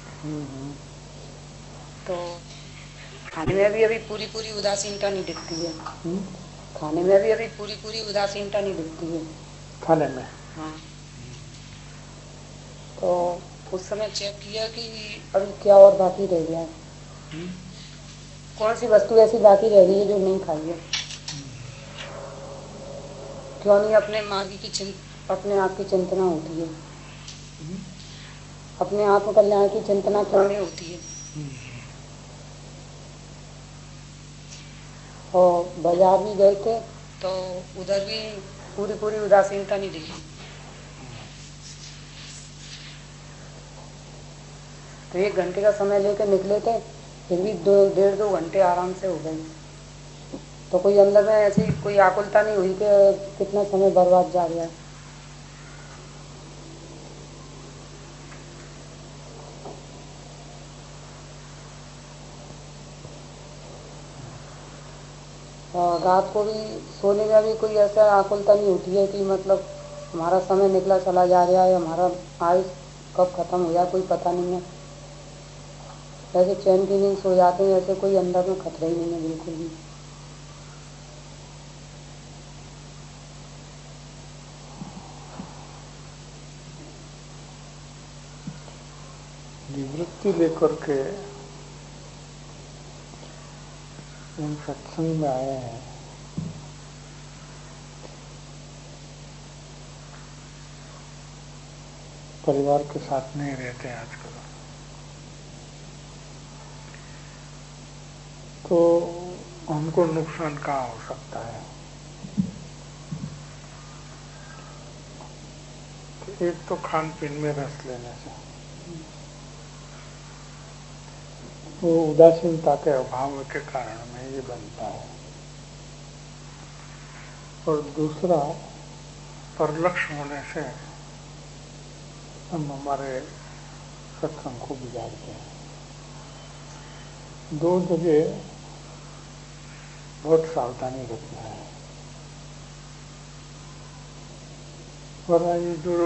तो खाने में भी अभी पूरी पूरी उदासीनता नहीं दिखती है. खाने में भी अभी पूरी पूरी उदासीनता नहीं दिखती है. खाने में हाँ, तो उस समय चेक किया कि अभी क्या और बाकी रह गया है, कौन सी वस्तु ऐसी बाकी रह गई है जो नहीं खाई है। क्यों नहीं अपने मार्ग की चिंता, अपने आप की चिंतना होती है, अपने आत्म कल्याण की चिंतना क्यों नहीं होती है। और बाजार भी गए थे तो उधर भी पूरी पूरी उदासीनता नहीं दिखी। तो एक घंटे का समय लेकर निकले थे, फिर भी दो डेढ़ दो घंटे आराम से हो गए। तो कोई अंदर में ऐसी कोई आकुलता नहीं हुई कि कितना समय बर्बाद जा गया। और रात को भी सोने में भी कोई ऐसा आकुलता नहीं होती है कि मतलब हमारा समय निकला चला जा रहा है, हमारा आयुष कब खत्म हो जाए कोई पता नहीं है। ऐसे चैन की नींद सो जाते हैं, ऐसे कोई अंदर में खतरा ही नहीं है बिल्कुल भी। निवृत्ति लेकर के इन सत्संग में आए हैं, परिवार के साथ नहीं रहते हैं आजकल, तो हमको नुकसान कहाँ हो सकता है। एक तो खान पीन में रस लेने से वो उदासीनता के अभाव के कारण में ये बनता है, और दूसरा परलक्ष्य होने से हम हमारे सत्संग को बिगाड़ते हैं। दो जगह बहुत सावधानी रखना है, वरना ये जो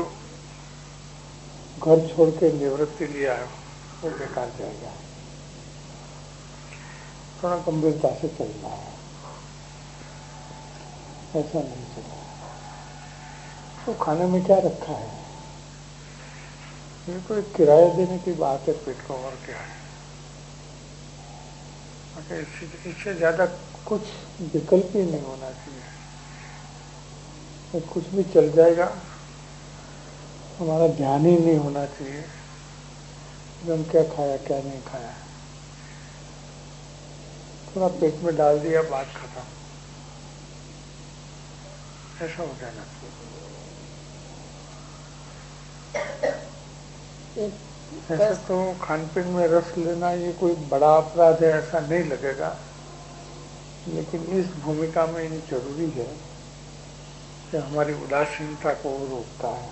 घर छोड़ के निवृत्ति लिया है वो बेकार जाएगा। थोड़ा गंभीरता से चलना है, ऐसा नहीं चलना। तो खाने में क्या रखा है, ये कोई किराया देने की बात है पेट को, और क्या है। इससे इससे ज्यादा कुछ विकल्प ही नहीं होना चाहिए। तो कुछ भी चल जाएगा, हमारा ध्यान ही नहीं होना चाहिए कि हम क्या खाया क्या नहीं खाया। थोड़ा पेट में डाल दिया, बात खत्म, ऐसा हो जाना चाहिए। ऐसा तो खान पीन में रस लेना ये कोई बड़ा अपराध है ऐसा नहीं लगेगा, लेकिन इस भूमिका में ये जरूरी है कि हमारी उदासीनता को रोकता है,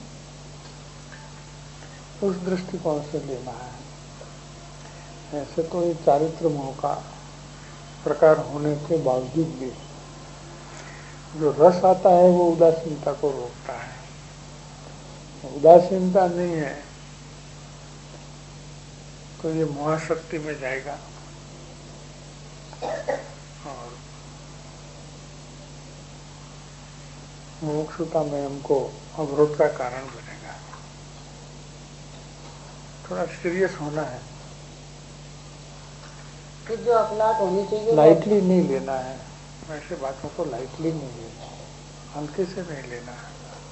उस दृष्टिकोण से लेना है। ऐसे तो ये चारित्र मोह का प्रकार होने के बावजूद भी जो रस आता है वो उदासीनता को रोकता है। उदासीनता नहीं है तो ये मोहाशक्ति में जाएगा और मोक्षता में हमको अवरोध का कारण बनेगा। थोड़ा सीरियस होना है, तो जो अखलाक होनी चाहिए लाइटली नहीं लेना है, ऐसे बातों को लाइटली नहीं लेना है, हल्के से नहीं लेना है।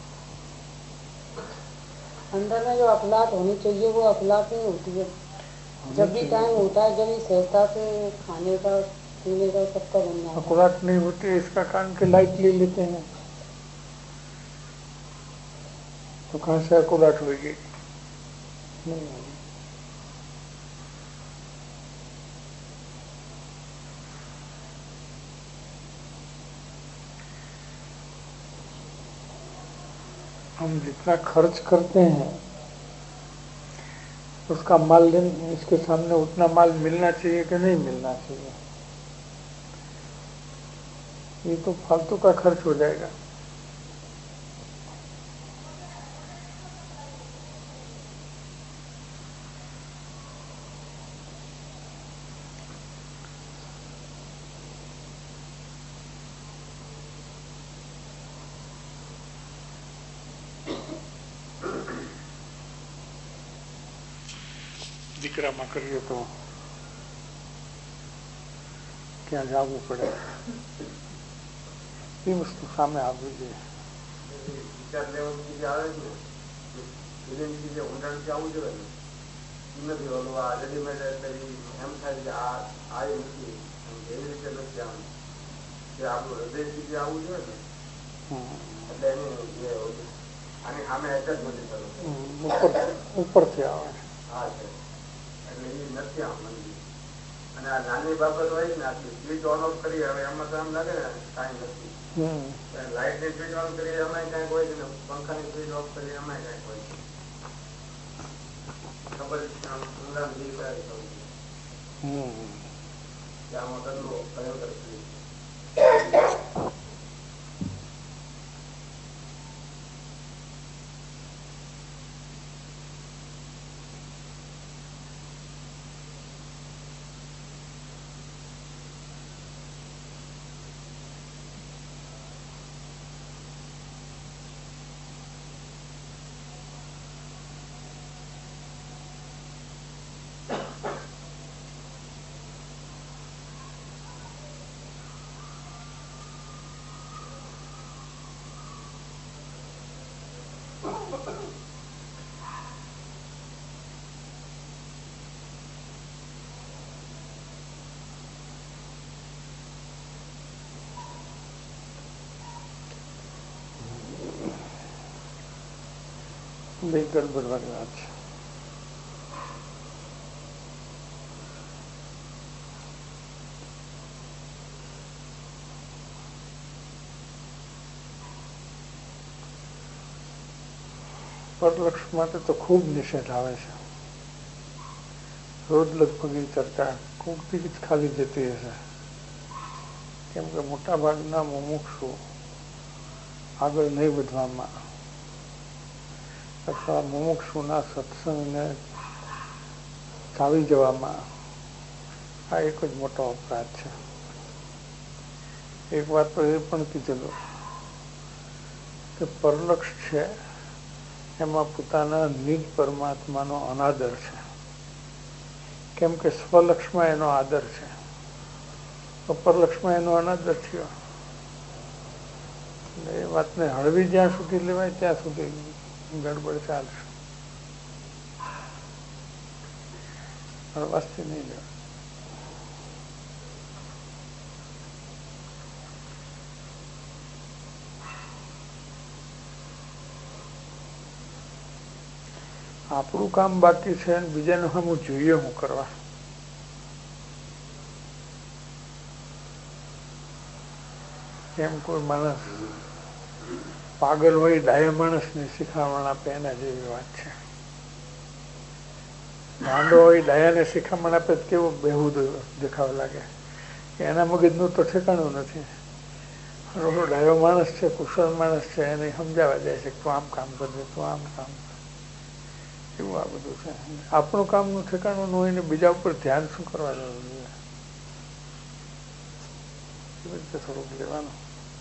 अंदर में जो अखलाक होनी चाहिए वो अखलाक नहीं होती है। जब भी टाइम होता है, जब भी सहजता से खाने का पीने का सबका बन जाता है, अखलाक नहीं होती है, इसका कारण के लाइट ले लेते हैं, तो कहाँ से अखलाक होगी? नहीं होगी। हम जितना खर्च करते हैं उसका माल इसके सामने उतना माल मिलना चाहिए कि नहीं मिलना चाहिए? ये तो फालतू का खर्च हो जाएगा। દીકરામાં કરીએ તો ક્યાં જવું પડે, એ વસ્તુ સામે આવવી જોઈએ. વિચાર લેવાની જે આવે છે એની જે ઊંડાણથી આવવું જોઈએ ને એ નથી ઓલું આ રેડીમેડ એટલે એમ થાય કે આ આ નથી એવી રીતે નથી આવવાનું, જે આપણું હૃદયથી જે આવવું જોઈએ ને એટલે એની જે આની સામે એટેચ નથી કરવું, ઉપરથી આવે. હા છે એટલે એ નથી આમ મંદિર. અને આ નાની બાબત હોય ને આટલી સ્વિચ ઓન ઓફ કરી હવે એમાં તો એમ લાગે ને કાંઈ નથી. લાઇટ ની સ્વિચ ઓન કરી એમાં ક્યાંક હોય છે ને પંખા ની સ્વિચ ઓફ કરી એમાં ક્યાંક હોય છે. ખબર ઊંડા દિલ કયા થવું છે આમાં કરવો ભયંકર સ્વિચ. બે ગડબડવાની વાત છે. પરલક્ષ માટે તો ખૂબ નિષેધ આવે છે. રોજ લગભગ એ ચર્ચા કોકથી જ ખાલી જતી હશે, કેમ કે મોટા ભાગના મુમુક્ષુ આગળ નહીં વધવામાં અથવા મુમુક્ષુના સત્સંગને ચાવી જવામાં આ એક જ મોટો અપરાધ છે. એક વાત તો એ પણ કીધેલું કે પરલક્ષ છે એમાં પોતાના નિજ પરમાત્માનો અનાદર છે, કેમ કે સ્વલક્ષમાં એનો આદર છે, તો પરલક્ષમાં એનો અનાદર થયો. એ વાતને હળવી જ્યાં સુધી લેવાય ત્યાં સુધી ગડબડ ચાલશે, હળવાશથી નહીં લેવાય. આપણું કામ બાકી છે અને બીજાનું હમું જોઈએ હું કરવા. એમ કોઈ માણસ પાગલ હોય ડાયા માણસને શિખામણ આપે એના જેવી વાત છે. ગાંડો હોય ડાયાને શિખામણ આપે કેવો બેહુદ દેખાવ લાગે, એના મગજનું તો ઠેકાણું નથી. રોડો ડાયો માણસ છે, કુશળ માણસ છે, એને સમજાવવા જાય છે તું આમ કામ કરજે, તું આમ કામ કર. એવું આ બધું છે. આપણું કામનું ઠેકાણું ન હોય ને બીજા ઉપર ધ્યાન શું કરવા જવું જોઈએ, એવી રીતે થોડુંક લેવાનું.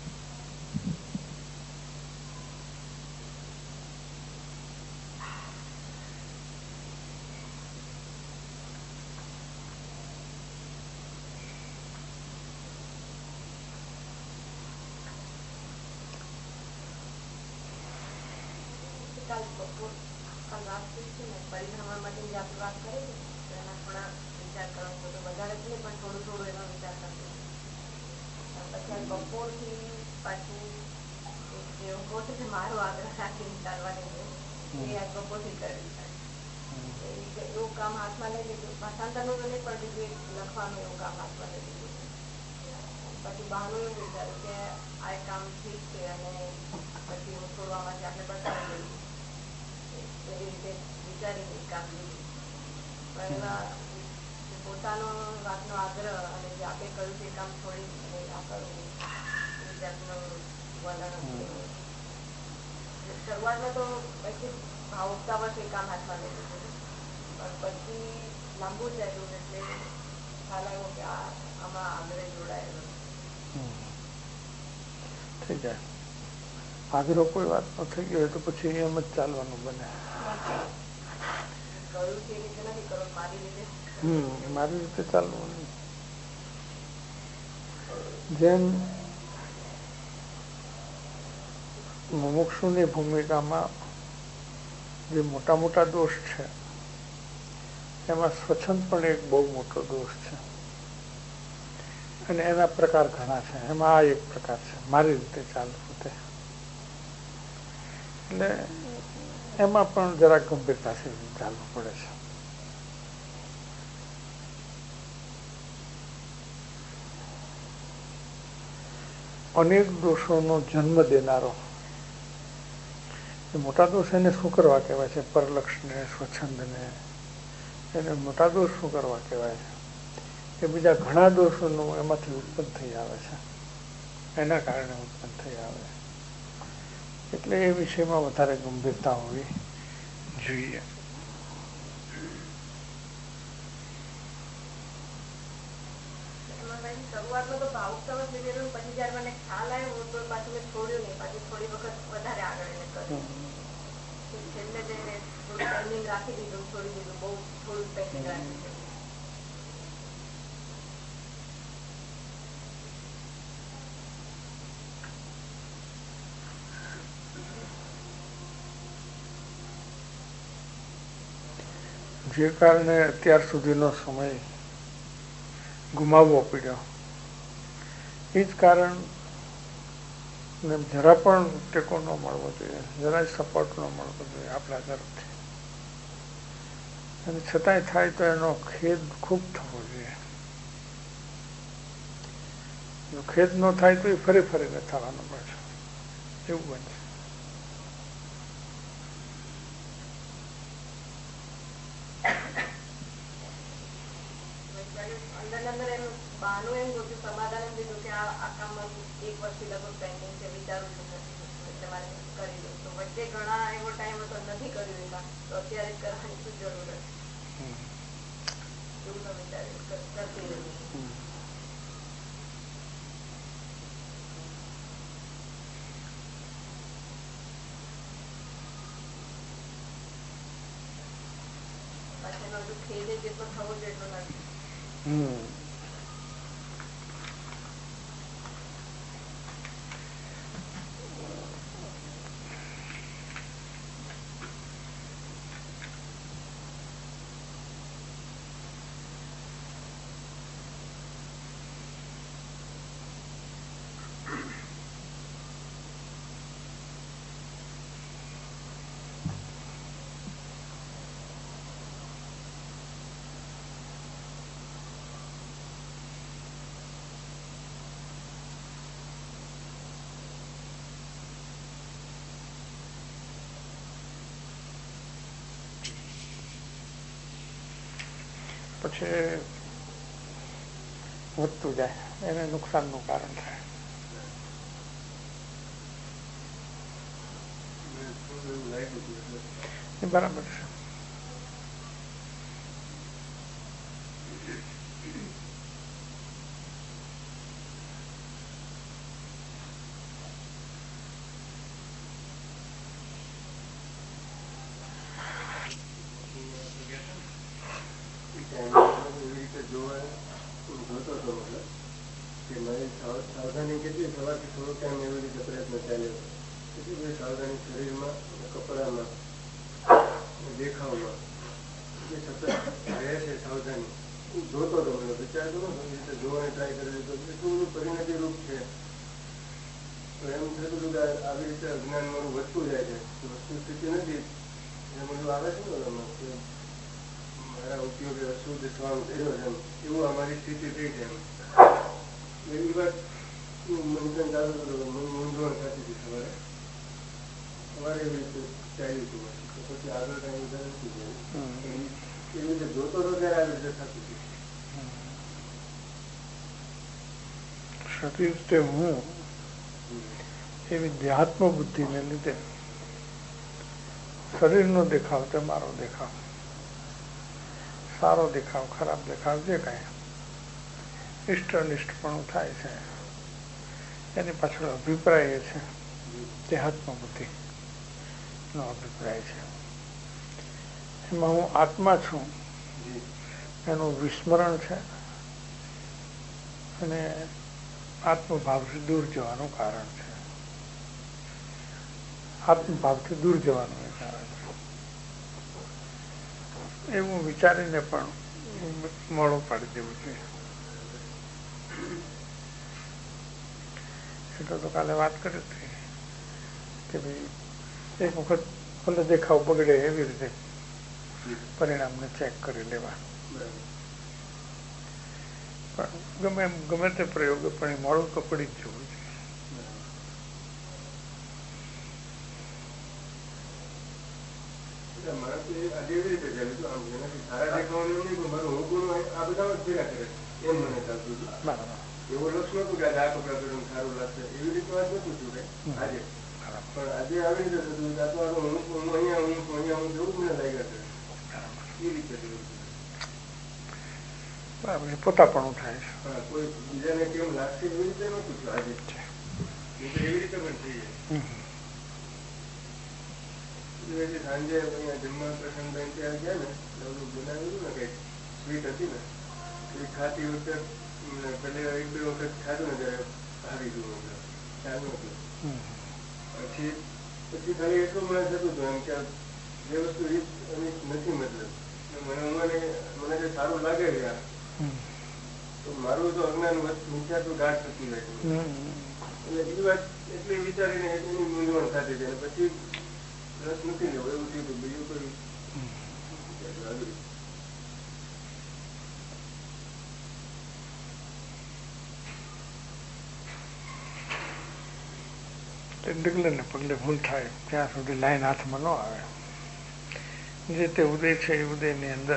પરિભ્રમણ માટે જે આપણે વાત કરી છે એના થોડા વિચાર કરવો પડે, વધારે જ નહીં પણ થોડું થોડું એનો વિચાર કરવો. પછી બપોરથી પાછું એવું કહું છું કે મારો આગ્રહ રાખીને ચાલવાની એ આજ બપોરથી કરવી છે. એવું કામ હાથમાં લઈ લીધું, ભાષાંતરનું તો નહીં પણ બીજું લખવાનું એવું કામ હાથમાં લઈ લીધું. પછી બહાનું એવું વિચાર્યું કે આ કામ ઠીક છે અને પછી હું છોડવામાંથી આપણે બતાવી દઈશું એવી રીતે વિચારીને કામ લીધું. પણ એમાં પોતાનો વાતનો આગ્રહ અને જે આપે કહ્યું છે કામ છોડી આ કરવું એ જાતનું વલણ. શરૂઆતમાં તો પછી ભાવુકતાવશ એ કામ હાથમાં લઈ લીધું, પણ પછી લાંબુ ચાલ્યું એટલે ખ્યાલ આવ્યો કે આ આમાં આગ્રહ જોડાયેલો થઈ જાય. આગ્રહ કોઈ વાત ન થઈ ગયો તો પછી એમ જ ચાલવાનું બને. હમ મારી રીતે ચાલવું નહીં. જેમ મુમુક્ષુની ભૂમિકામાં જે મોટા મોટા દોષ છે એમાં સ્વચ્છંદ પણ એક બહુ મોટો દોષ છે અને એના પ્રકાર ઘણા છે. એમાં આ એક પ્રકાર છે મારી રીતે ચાલવું તે. એટલે એમાં પણ જરાક ગંભીરતાથી ચાલવું પડે છે. અનેક દોષોનો જન્મ દેનારો મોટા દોષ એને શું કરવા કહેવાય છે? પરલક્ષને, સ્વચ્છંદને, એને મોટા દોષ શું કરવા કહેવાય છે? કે બીજા ઘણા દોષોનું એમાંથી ઉત્પન્ન થઈ આવે છે, એના કારણે ઉત્પન્ન થઈ આવે. એટલે એ વિષયમાં વધારે ગંભીરતા હોવી જોઈએ. શરૂઆતમાં તો ભાવુકતા જ લીધેલું, પછી જયારે મને ખ્યાલ આવ્યો તો પાછું મેં છોડ્યું નહીં, પાછી થોડી વખત વધારે આગળ એને કર્યું. છેલ્લે જઈને થોડું પેન્ડિંગ રાખી દીધું, છોડી દીધું, બહુ થોડું પેન્ડિંગ રાખી દીધું. જે કારણે અત્યાર સુધીનો સમય ગુમાવવો પડ્યો એ જ કારણ ને જરા પણ ટેકો ન મળવો જોઈએ, જરા સપોર્ટ ન મળવો જોઈએ આપણા તરફથી. અને છતાંય થાય તો એનો ખેદ ખૂબ થવો જોઈએ. જો ખેદ ન થાય તો એ ફરી ફરીને થવાનું પાછું એવું બનશે. બહાનું એમ ગોતું, સમાધાન એમ દીધું કે આ કામમાં એક વર્ષથી લગભગ પેન્ડિંગ છે, વિચારું છું એટલે મારે કરી દઉં. તો વચ્ચે ઘણા એવો ટાઈમ હતો નથી કર્યું એમાં, તો અત્યારે જ કરવાની શું જરૂર હતી એવું ન વિચાર્યું, કરતી રહી. પાછી એનો હજુ ખેદ જેટલો થવો જોઈએ એટલો નથી. હમ પછી વધતું જાય, એને નુકસાનનું કારણ થાય. એ બરાબર છે. સાવધાની કેટલી થવાથી થોડો ટાઈમ એવી રીતે પ્રયત્ન ચાલ્યો, કેટલી બધી સાવધાની શરીરમાં, કપડામાં, દેખાવમાં સતત રહે છે. સાવધાની જોતો હતો, મને વિચાર કરો એ રીતે જોવાની ટ્રાય કરેલી તો એટલું બધું પરિણતિ રૂપ છે. તો એમ થતું હતું કે આવી રીતે અજ્ઞાન મારું વધતું જાય છે, વસ્તુ સ્થિતિ નથી એમ બધું આવે છે ને કે મારા ઉપયોગે અશુદ્ધ સ્વામ કર્યો છે, એવું અમારી સ્થિતિ થઈ છે. એવી વાત મંથન ચાલુ હતું, મૂંઝવણ થતી હતી સવારે સવારે એવી રીતે ચાલ્યું હતું. પછી આગળ કઈ બધા નથી ગયું, એવી રીતે જોતો હતો ત્યારે આવી રીતે થતું હતું. શરીર તે હું એવી ધ્યાત્મ બુદ્ધિને લીધે શરીરનો દેખાવ તે મારો દેખાવ, સારો દેખાવ, ખરાબ દેખાવ, જે કાંઈ ઇષ્ટ અનિષ્ટપણું થાય છે એની પાછળ અભિપ્રાય છે દેહાત્મ બુદ્ધિ નો અભિપ્રાય છે. એમાં હું આત્મા છું એનું વિસ્મરણ છે અને આત્મભાવથી દૂર જવાનું કારણ છે. આત્મભાવથી દૂર જવાનું એ કારણ છે. એવું વિચારીને પણ મોડું પાડી દેવું જોઈએ. એટલે તો કાલે વાત કરી હતી કે ભાઈ એક વખત ભલે દેખાવ બગડે એવી રીતે પરિણામને ચેક કરી લેવા. પણ ગમે ગમે તે પ્રયોગ પણ એ મોડું તો પડી જ જવું જોઈએ. આજે એવી રીતે ચાલે તો આમ જેનાથી સારા દેખાવાનું નહીં, મારું હું ગુણ આ બધા જ ભેગા કરે એમ મને ચાલતું હતું. એવું લક્ષ નતું કે આજે આ કપડા પહેરવું સારું લાગશે એવી રીતે વાત નતું છું કઈ આજે. પણ આજે આવી રીતે થતું આ તો હું હું અહીંયા હું અહીંયા હું જેવું મને લાગ્યા છે એ રીતે જેવું બરાબર પોતાપણું થાય છે. હા, કોઈ બીજાને કેમ લાગશે એવી રીતે નતું છું આજે. એવી રીતે પણ થઈ જાય. સાંજે અહીંયા જમવા પ્રસંગ બેંક ત્યાં ગયા ને એટલે બનાવેલું ને કઈ સ્વીટ હતી ને એ ખાતી વખતે પેલી એક બે વખત ખાધું ને ત્યારે ભાવી ગયું ખ્યાલ નતું. પછી પછી ખાલી એટલું મને થતું હતું એમ કે જે વસ્તુ રીત નથી મતલબ મને મને મને જે સારું લાગે છે યાર તો મારું તો અજ્ઞાન મિથ્યા તો ગાઢ થતું જાય. એટલે બીજી વાત એટલી વિચારીને એની મૂંઝવણ થતી જાય પછી રસ નથી લેવો એવું થયું. બીજું કોઈ ડગલે ને પગલે ભૂલ થાય ત્યાં સુધી લાઈન હાથમાં ન આવે. જે તે ઉદય છે એ ઉદયની અંદર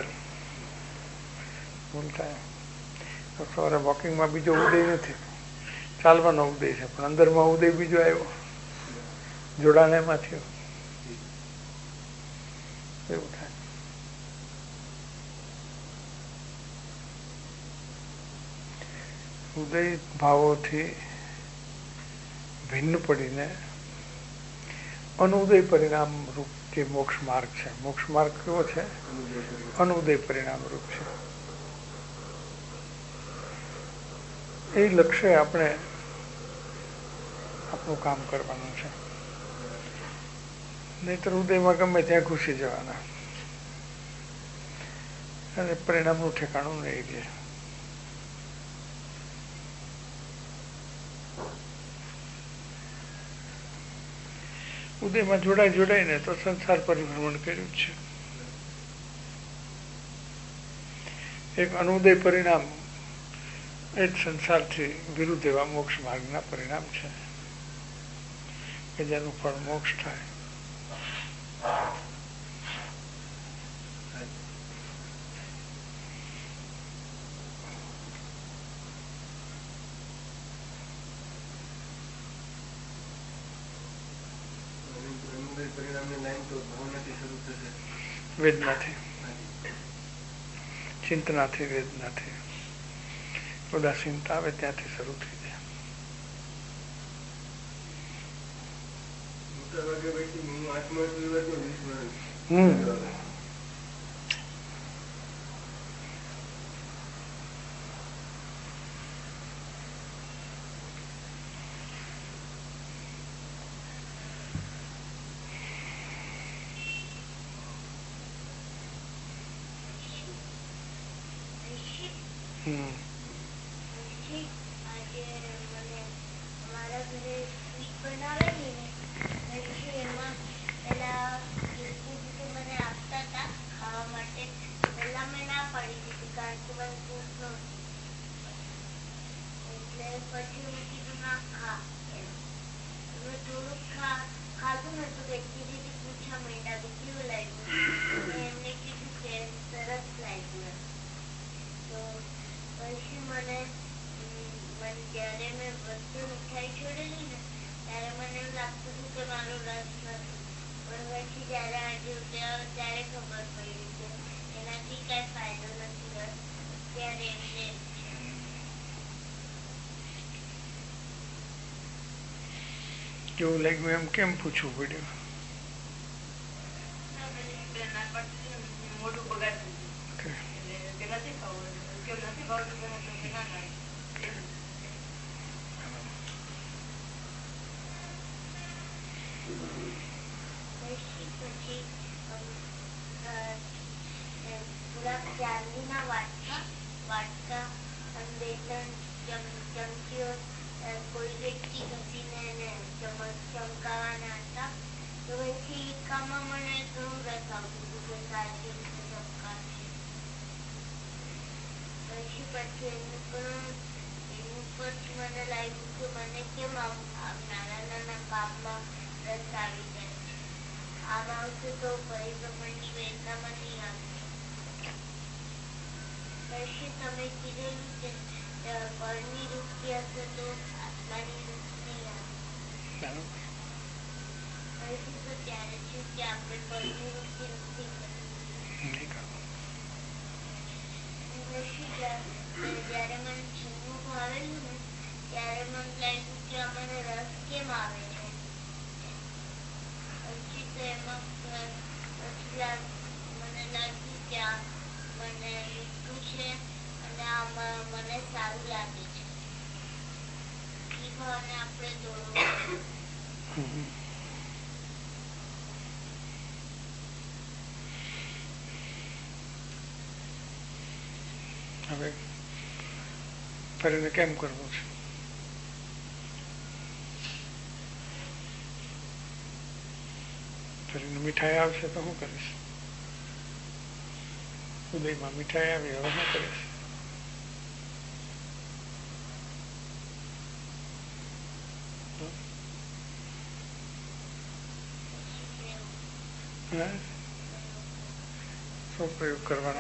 ભૂલ થાય. સવારે વોકિંગમાં બીજો ઉદય નથી, ચાલવાનો ઉદય છે પણ અંદરમાં ઉદય બીજો આવ્યો, જોડાણ એમાં થયો. એવું થાય. ઉદય ભાવોથી ભિન્ન પડીને અનુદય પરિણામ રૂપ જે મોક્ષ માર્ગ છે. મોક્ષ માર્ગ કેવો છે? અનુદય પરિણામ રૂપ છે. એ લક્ષ્ય આપણે આપણું કામ કરવાનું છે. નહીતર ઉદયમાં ગમે ત્યાં ઘૂસી જવાના અને પરિણામનું ઠેકાણું નહીં રહે. ઉદયમાં જોડાઈ જોડાઈને તો સંસાર પરિભ્રમણ કર્યું છે. એક અનુદય પરિણામ એ જ સંસારથી વિરુદ્ધ એવા મોક્ષ માર્ગના પરિણામ છે કે જેનું ફળ મોક્ષ થાય. વેદનાથી, ચિંતનાથી, વેદનાથી ઉદાસીનતા આવે ત્યાંથી શરૂ થઈ જાય. હમ હમ કેવું લાગ્યું એમ કેમ પૂછવું પડ્યું? ચાંદીના વાટકા વાટકા અને બે ત્રણ ચમચીઓ કોઈ વ્યક્તિ ઘસીને એને ચમકાવવાના હતા. તો પછી એકામાં મને ઘણું રસ આવતું હતું કે સારી રીતે ચમકાવશે. પછી પછી એનું પણ એનું પછી મને લાગ્યું કે મને કેમ આમ નાના નાના કામમાં રસ આવી જાય છે. આમ આવશે તો પરિભ્રમણની વેદનામાં નહીં આવે. પછી તમે કીધેલું કે પરની વૃત્તિ હશે તો આત્માની વૃત્તિ નહીં આવે. પછી તો ત્યારે છે કે આપણે પરની વૃત્તિ નથી કરવી. જયારે મને છીનવું ભાવેલું ને ત્યારે મને લાગ્યું કે મને રસ કેમ આવે છે. પછી તો એમાં પછી મને લાગ્યું કે આ મને મીઠું છે અને આમાં મને સારું લાગે છે. એ ભાવને આપણે દોડવું. હવે ફરીને કેમ કરવું છે? ફરીને મીઠાઈ આવશે તો શું કરીશ? ઉદયમાં મીઠાઈ આવી, હવે શું કરીશ? શું પ્રયોગ કરવાનો?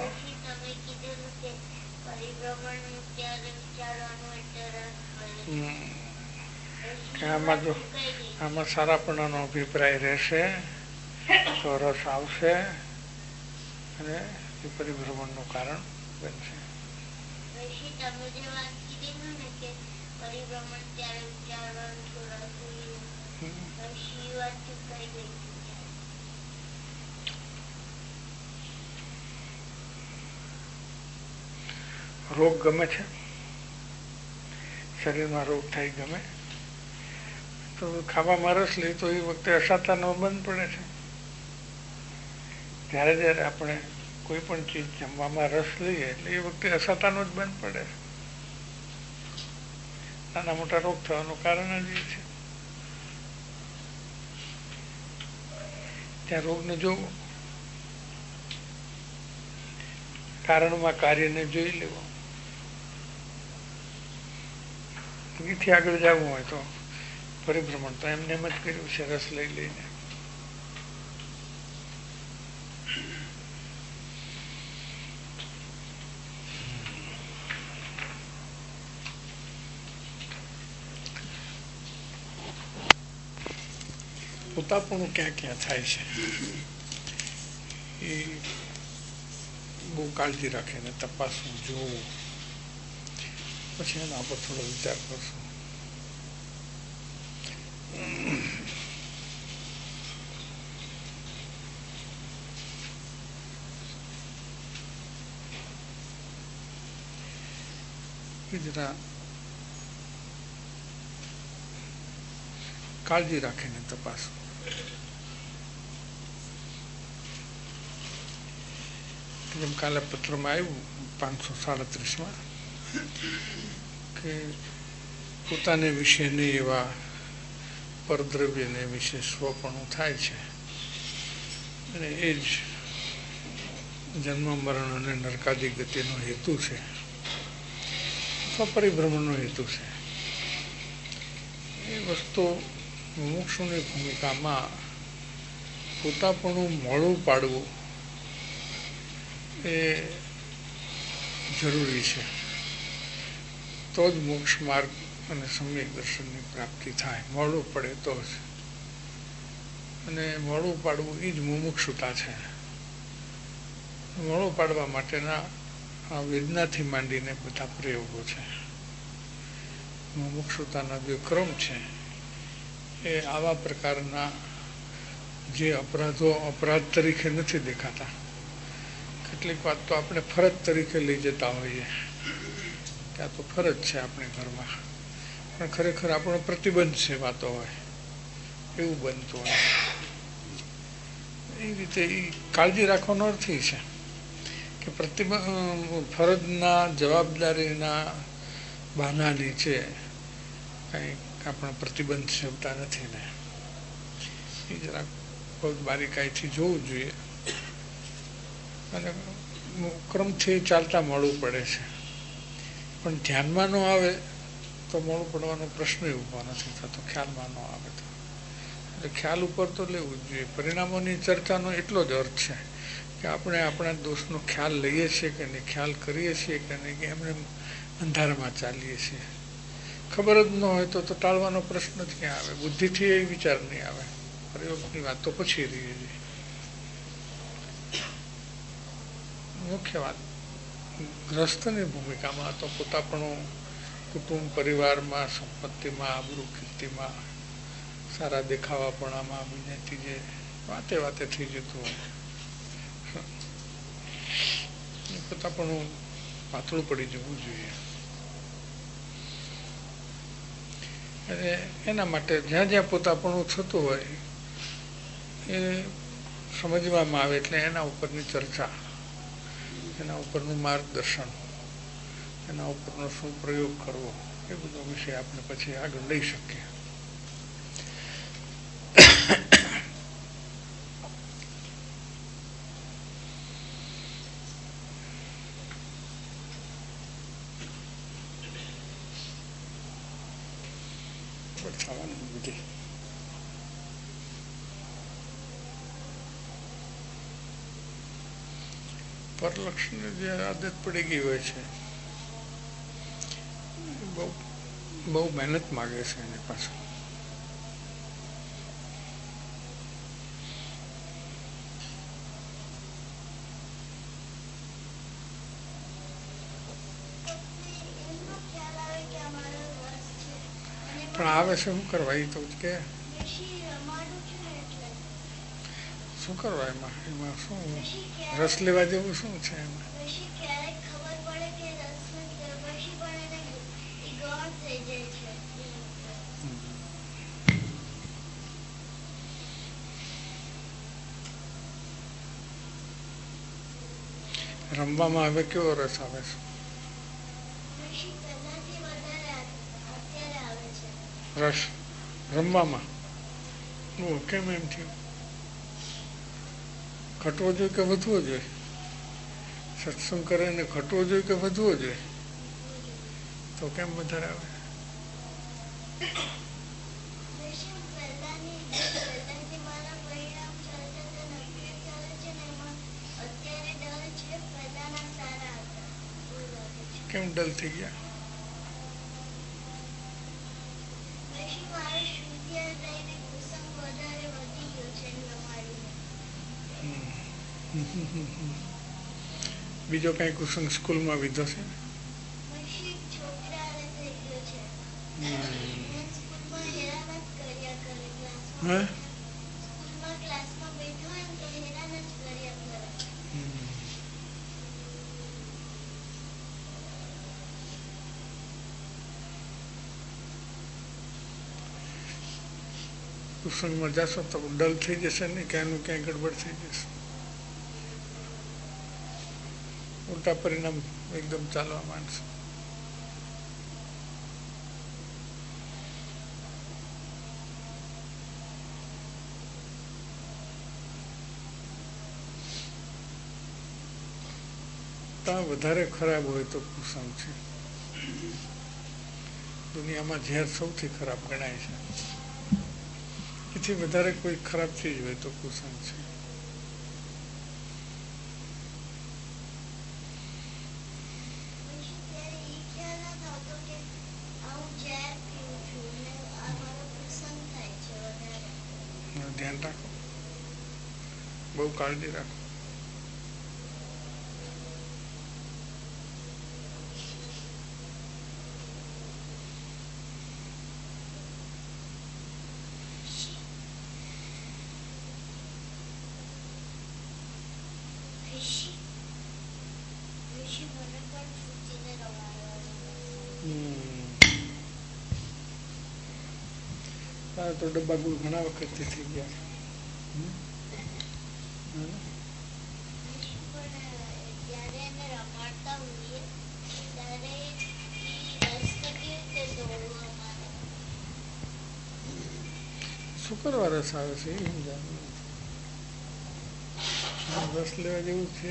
આમાં જો આમાં સારાપણાનો અભિપ્રાય રહેશે તો રસ આવશે અને એ પરિભ્રમણનું કારણ બનશે. રોગ ગમે છે, શરીરમાં રોગ થાય ગમે તો ખાવામાં રસ લે તો એ વખતે અસાતાનો બંધ પડે છે. જ્યારે જ્યારે આપણે કોઈ પણ ચીજ જમવામાં રસ લઈએ એટલે એ વખતે અસાતાનો જ બંધ પડે છે. નાના મોટા રોગ થવાનું કારણ જ એ છે. ત્યાં રોગને જોવો, કારણમાં કાર્યને જોઈ લેવો. એથી આગળ જવું હોય તો પરિભ્રમણ તો એમને એમ જ કર્યું છે, રસ લઈ લઈને. પોતાપણું ક્યાં ક્યાં થાય છે એ બહુ કાળજી રાખીને તપાસવું, જોવું, પછી એના પર થોડો વિચાર કરશું. જરા કાળજી રાખીને તપાસવું. જેમ કાલે પત્રમાં આવ્યું પાંચસો સાડત્રીસમાં કે પોતાને વિશેની એવા પરદ્રવ્યને વિશે સ્વપણું થાય છે અને એ જ જન્મ મરણ અને નરકાદી ગતિનો હેતુ છે અથવા પરિભ્રમણનો હેતુ છે. એ વસ્તુ મુમુક્ષુની ભૂમિકામાં પોતાપણું મોડું પાડવું એ જરૂરી છે. તો જ મોક્ષ માર્ગ અને સમ્યક દર્શનની પ્રાપ્તિ થાય. મોડું પડે તો જ. અને મોડું પાડવું એ જ મુમુક્ષુતા છે. મોડું પાડવા માટેના આ વેદનાથી માંડીને બધા પ્રયોગો છે. મુમુક્ષુતાના જે ક્રમ છે એ આવા પ્રકારના જે અપરાધો અપરાધ તરીકે નથી દેખાતા, કેટલીક વાત તો આપણે ફરજ તરીકે લઈ જતા હોઈએ કે આ તો ફરજ છે આપણે ઘરમાં, પણ ખરેખર આપણો પ્રતિબંધ છે વાતો હોય એવું બનતું હોય. એ રીતે એ કાળજી રાખવાનો અર્થ એ છે કે પ્રતિબંધ ફરજના જવાબદારીના બહાના નીચે કંઈ આપણા પ્રતિબંધ સેવતા નથી ને, એ જરાક બહુ બારીકાઈથી જોવું જોઈએ. અને ક્રમથી ચાલતા મળવું પડે છે, પણ ધ્યાનમાં ન આવે તો મોડું પડવાનો પ્રશ્ન ઊભો નથી થતો, ખ્યાલમાં ન આવે તો. એટલે ખ્યાલ ઉપર તો લેવું જ જોઈએ. પરિણામોની ચર્ચાનો એટલો જ અર્થ છે કે આપણે આપણા દોષનો ખ્યાલ લઈએ છીએ કે નહીં, ખ્યાલ કરીએ છીએ કે નહીં, કે એમને અંધારામાં ચાલીએ છીએ. ખબર જ ન હોય તો તો ટાળવાનો પ્રશ્ન જ ક્યાં આવે, બુદ્ધિથી એ વિચાર નહીં આવે. પ્રયોગની વાત તો પછી રહીએ છીએ. મુખ્ય વાત ગ્રસ્તની ભૂમિકામાં તો પોતાપણું કુટુંબ પરિવારમાં, સંપત્તિમાં, આબરૂ કીર્તિમાં, સારા દેખાવાપણામાં બીજે ત્રીજે વાતે વાતે થઈ જતું હોય, પોતાપણું પાતળું પડી જવું જોઈએ. અને એના માટે જ્યાં જ્યાં પોતાપણું થતું હોય એ સમજવામાં આવે એટલે એના ઉપરની ચર્ચા, એના ઉપરનું માર્ગદર્શન, એના ઉપરનો શું પ્રયોગ કરવો એ બધો વિષય આપણે પછી આગળ લઈ શકીએ. થવાનું બધી પરલક્ષની જે આદત પડી ગઈ હોય છે બહુ બહુ મહેનત માગે છે એની પાછળ. પણ આવે છે શું કરવા, એ તો કે શું કરવા એમાં, એમાં શું રસ લેવા જેવું શું છે એમાં? રમવામાં હવે કેવો રસ આવે છે? રસ રમવામાં કેમ એમ થયું? ઘટવો જોઈએ કે વધવો જોઈએ? સત્સંગ કરે ને ઘટવો જોઈએ કે વધવો જોઈએ? તો કેમ વધારે આવે? કેમ ડલ થઈ ગયા? બીજો કઈ કુસંગ સ્કૂલમાં વિધો છે? હે કુસંગમાં જશો તો ડલ થઈ જશે ને, ક્યાંનું ક્યાંય ગડબડ થઈ જશે, ઉલટા પરિણામ એકદમ ચાલવા માંડશે. ત્યાં વધારે ખરાબ હોય તો કુસંગ છે. દુનિયામાં ઝેર સૌથી ખરાબ ગણાય છે. એથી વધારે કોઈ ખરાબ ચીજ હોય તો કુસંગ છે. ધ્યાન રાખો, બહુ કાળજી રાખો. તો ડબ્બા ગુળ ઘણા વખતથી થઈ ગયા શું કરવા રસ આવે છે એ સમજાવું રસ લેવા જેવું છે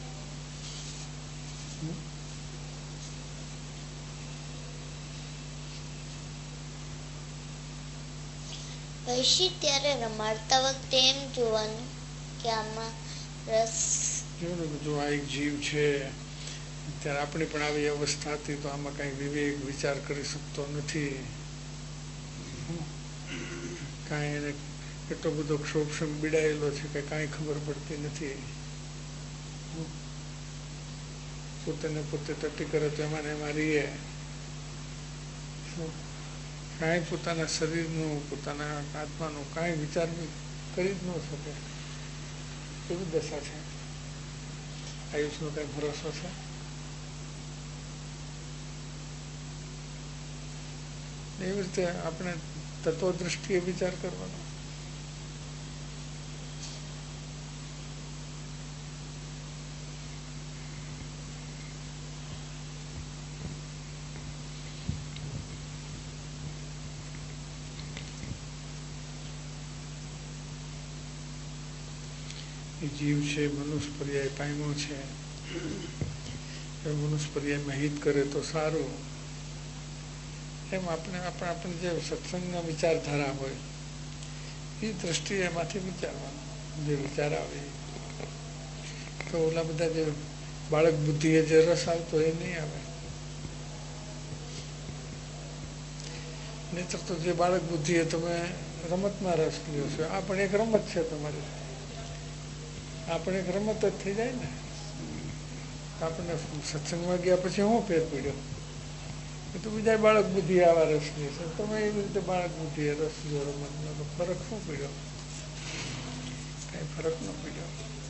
પછી ત્યારે રમાડતા વખતે એમ જોવાનું કે આમાં રસ જો આ એક જીવ છે ત્યારે આપણી પણ આવી અવસ્થા હતી તો આમાં કઈ વિવેક વિચાર કરી શકતો નથી કાંઈ એને એટલો બધો ક્ષોભ બીડાયેલો છે કે કાંઈ ખબર પડતી નથી પોતે ને પોતે તટી કરે તો એમાં એમાં રહીએ કાંઈ પોતાના શરીરનું પોતાના આત્માનું કાંઈ વિચાર કરી જ ન શકે એવી દશા છે આયુષનો કઈ ભરોસો છે એવી રીતે આપણે તત્વ દ્રષ્ટિએ વિચાર કરવાનો જીવ છે મનુષ્ય પર્યાય પામ્યો છે એ મનુષ્ય પર્યાયમાં હિત કરે તો સારું એમ આપણે આપણે આપણે જે સત્સંગના વિચારધારા હોય એ દ્રષ્ટિએ એમાંથી વિચારવાનું જે વિચાર આવે તો ઓલા બધા જે બાળક બુદ્ધિએ જે રસ આવતો એ નહીં આવે નહીતર તો જે બાળક બુદ્ધિએ તમે રમતમાં રસ લ્યો છો આ પણ એક રમત છે તમારી આપણે એક રમત જ થઈ જાય ને આપણને સત્સંગમાં ગયા પછી શું ફેર પડ્યો એ તો બીજા બાળક બુદ્ધિ આવા રસ લે છે તમે એવી રીતે બાળક બુદ્ધિ રસ લો રમતનો તો ફરક શું પડ્યો કઈ ફરક ન પડ્યો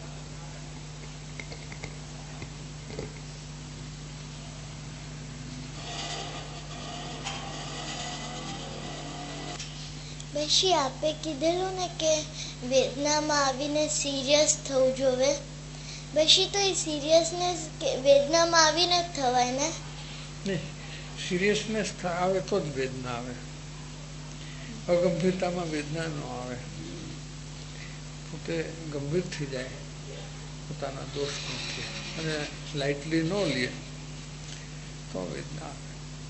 પછી આપે કીધેલું ને કે વેદનામાં આવીને સિરિયસ થવું જોવે પછી તો એ સિરિયસનેસ વેદનામાં આવીને જ થવાય ને નહીં સિરિયસનેસ આવે તો જ વેદના આવે અગંભીરતામાં વેદના ન આવે પોતે ગંભીર થઈ જાય પોતાના દોષથી અને લાઇટલી ન લે તો વેદના આવે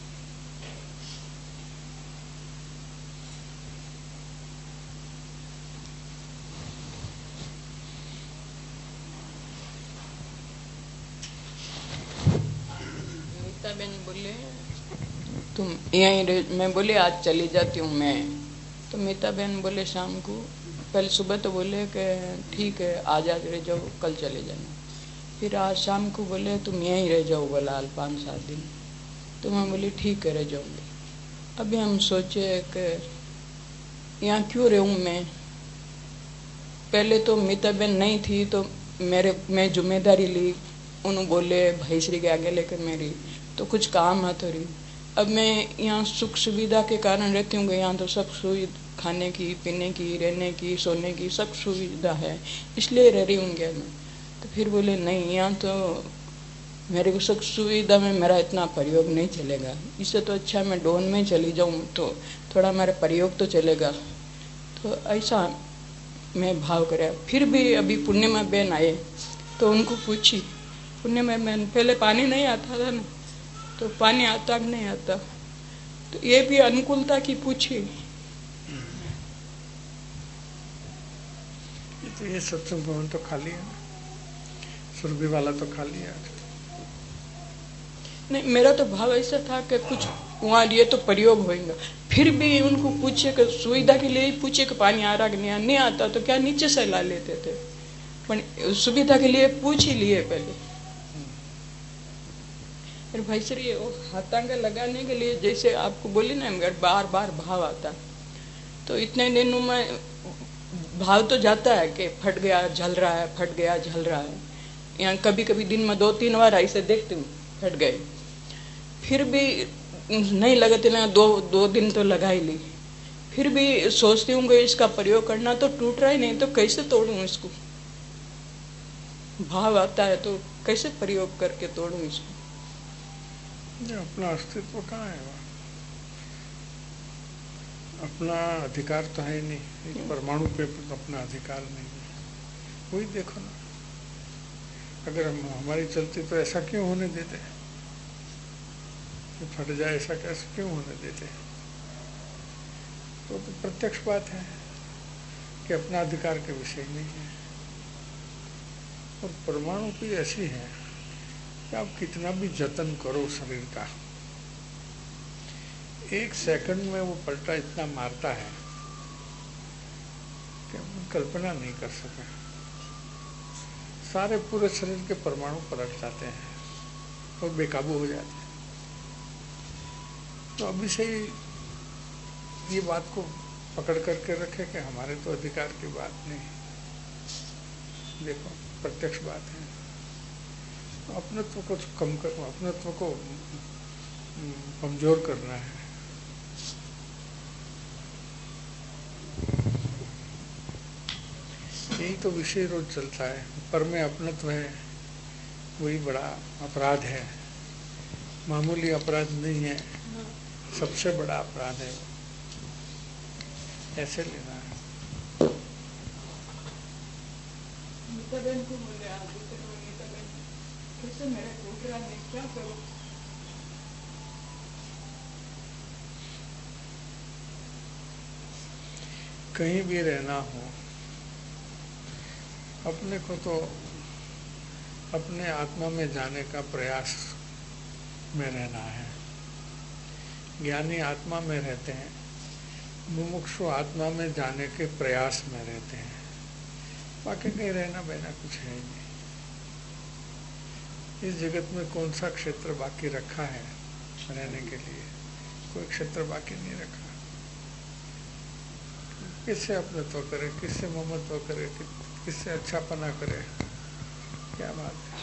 बेन बोले तुम यहीं मैं बोले आज चली जाती हूँ मैं तो मीता बहन बोले शाम को पहले सुबह तो बोले कि ठीक है आज आज रह जाओ कल चले जाना फिर आज शाम को बोले तुम यहीं रह जाओ बलाल पाँच सात दिन तो मैं बोली ठीक है रह जाऊँगी अभी हम सोचे कि यहाँ क्यों रहूँ मैं पहले तो मीता बहन नहीं थी तो मेरे मैं जिम्मेदारी ली उन्होंने बोले भाई श्री के आगे लेकर मेरी तो कुछ काम है तो रही अब मैं यहाँ सुख सुविधा के कारण रहती हूँ यहाँ तो सब सुविधा खाने की पीने की रहने की सोने की सब सुविधा है इसलिए रह रही हूँ मैं तो फिर बोले नहीं यहाँ तो मेरे को सुख सुविधा में मेरा इतना प्रयोग नहीं चलेगा इससे तो अच्छा मैं डोन में चली जाऊँ तो थोड़ा मेरा प्रयोग तो चलेगा तो ऐसा मैं भाव कराया फिर भी अभी पूर्णिमा बहन आए तो उनको पूछी पूर्णिमा बहन पहले पानी नहीं आता था ना तो पानी आता कि नहीं आता तो ये भी अनुकूलता की पूछी तो ये सत्संग भवन तो खाली है सुरभि वाला तो खाली है नहीं मेरा तो भाव ऐसा था कि कुछ वहाँ लिए तो प्रयोग होगा फिर भी उनको पूछे कि सुविधा के लिए पूछे कि पानी आ रहा कि नहीं नहीं आता तो क्या नीचे से ला लेते थे पर सुविधा के लिए पूछ ही लिए पहले फिर भाई सर ये हाथांगा लगाने के लिए जैसे आपको बोली ना अगर बार बार भाव आता तो इतने दिनों में भाव तो जाता है कि फट गया जल रहा है फट गया जल रहा है यहाँ कभी कभी दिन में दो तीन बार ऐसे देखती हूँ फट गए फिर भी नहीं लगाते ना दो दो दिन तो लगा ही ली फिर भी सोचती हूँ कि इसका प्रयोग करना तो टूट रहा ही नहीं, तो कैसे तोड़ूं इसको। भाव आता है तो कैसे प्रयोग करके तोड़ूं इसको। ये अपना अस्तित्व कहाँ है वहाँ? अपना अधिकार तो है नहीं, एक परमाणु पे अपना अधिकार नहीं है। वही देखो ना, अगर हम हमारी चलती तो ऐसा क्यों होने देते, कि फट जाए ऐसा कैसे क्यों होने देते। तो, तो प्रत्यक्ष बात है कि अपना अधिकार के विषय नहीं है। और परमाणु भी ऐसी है कि आप कितना भी जतन करो शरीर का, एक सेकंड में वो पलटा इतना मारता है कि हम कल्पना नहीं कर सके। सारे पूरे शरीर के परमाणु पलट जाते हैं और बेकाबू हो जाते हैं। तो अभी से ही ये बात को पकड़ करके रखे कि हमारे तो अधिकार की बात नहीं। देखो प्रत्यक्ष बात है, तो अपनत्व को कम कर, अपनत्व को कमजोर करना है। यही तो विषय रोज चलता है। पर में अपनत्व है, वही बड़ा अपराध है। मामूली अपराध नहीं है, सबसे बड़ा अपराध है। ऐसे लेना है। कहीं भी रहना हो, अपने को तो अपने आत्मा में जाने का प्रयास में रहना है। ज्ञानी आत्मा में रहते हैं, मुमुक्षु आत्मा में जाने के प्रयास में रहते हैं। बाकी कहीं रहना बहना कुछ है ही नहीं। इस जगत में कौन सा क्षेत्र बाकी रखा है रहने के लिए? कोई क्षेत्र बाकी नहीं रखा। किससे अपनत्व करे, किससे ममत्व करे, किससे अच्छापना करे, क्या बात है।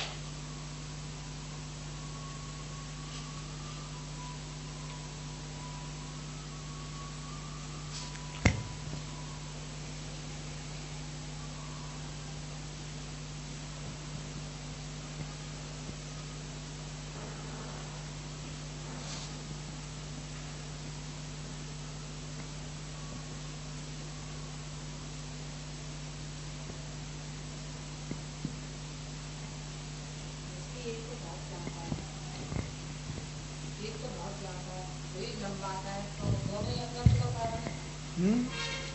हम्म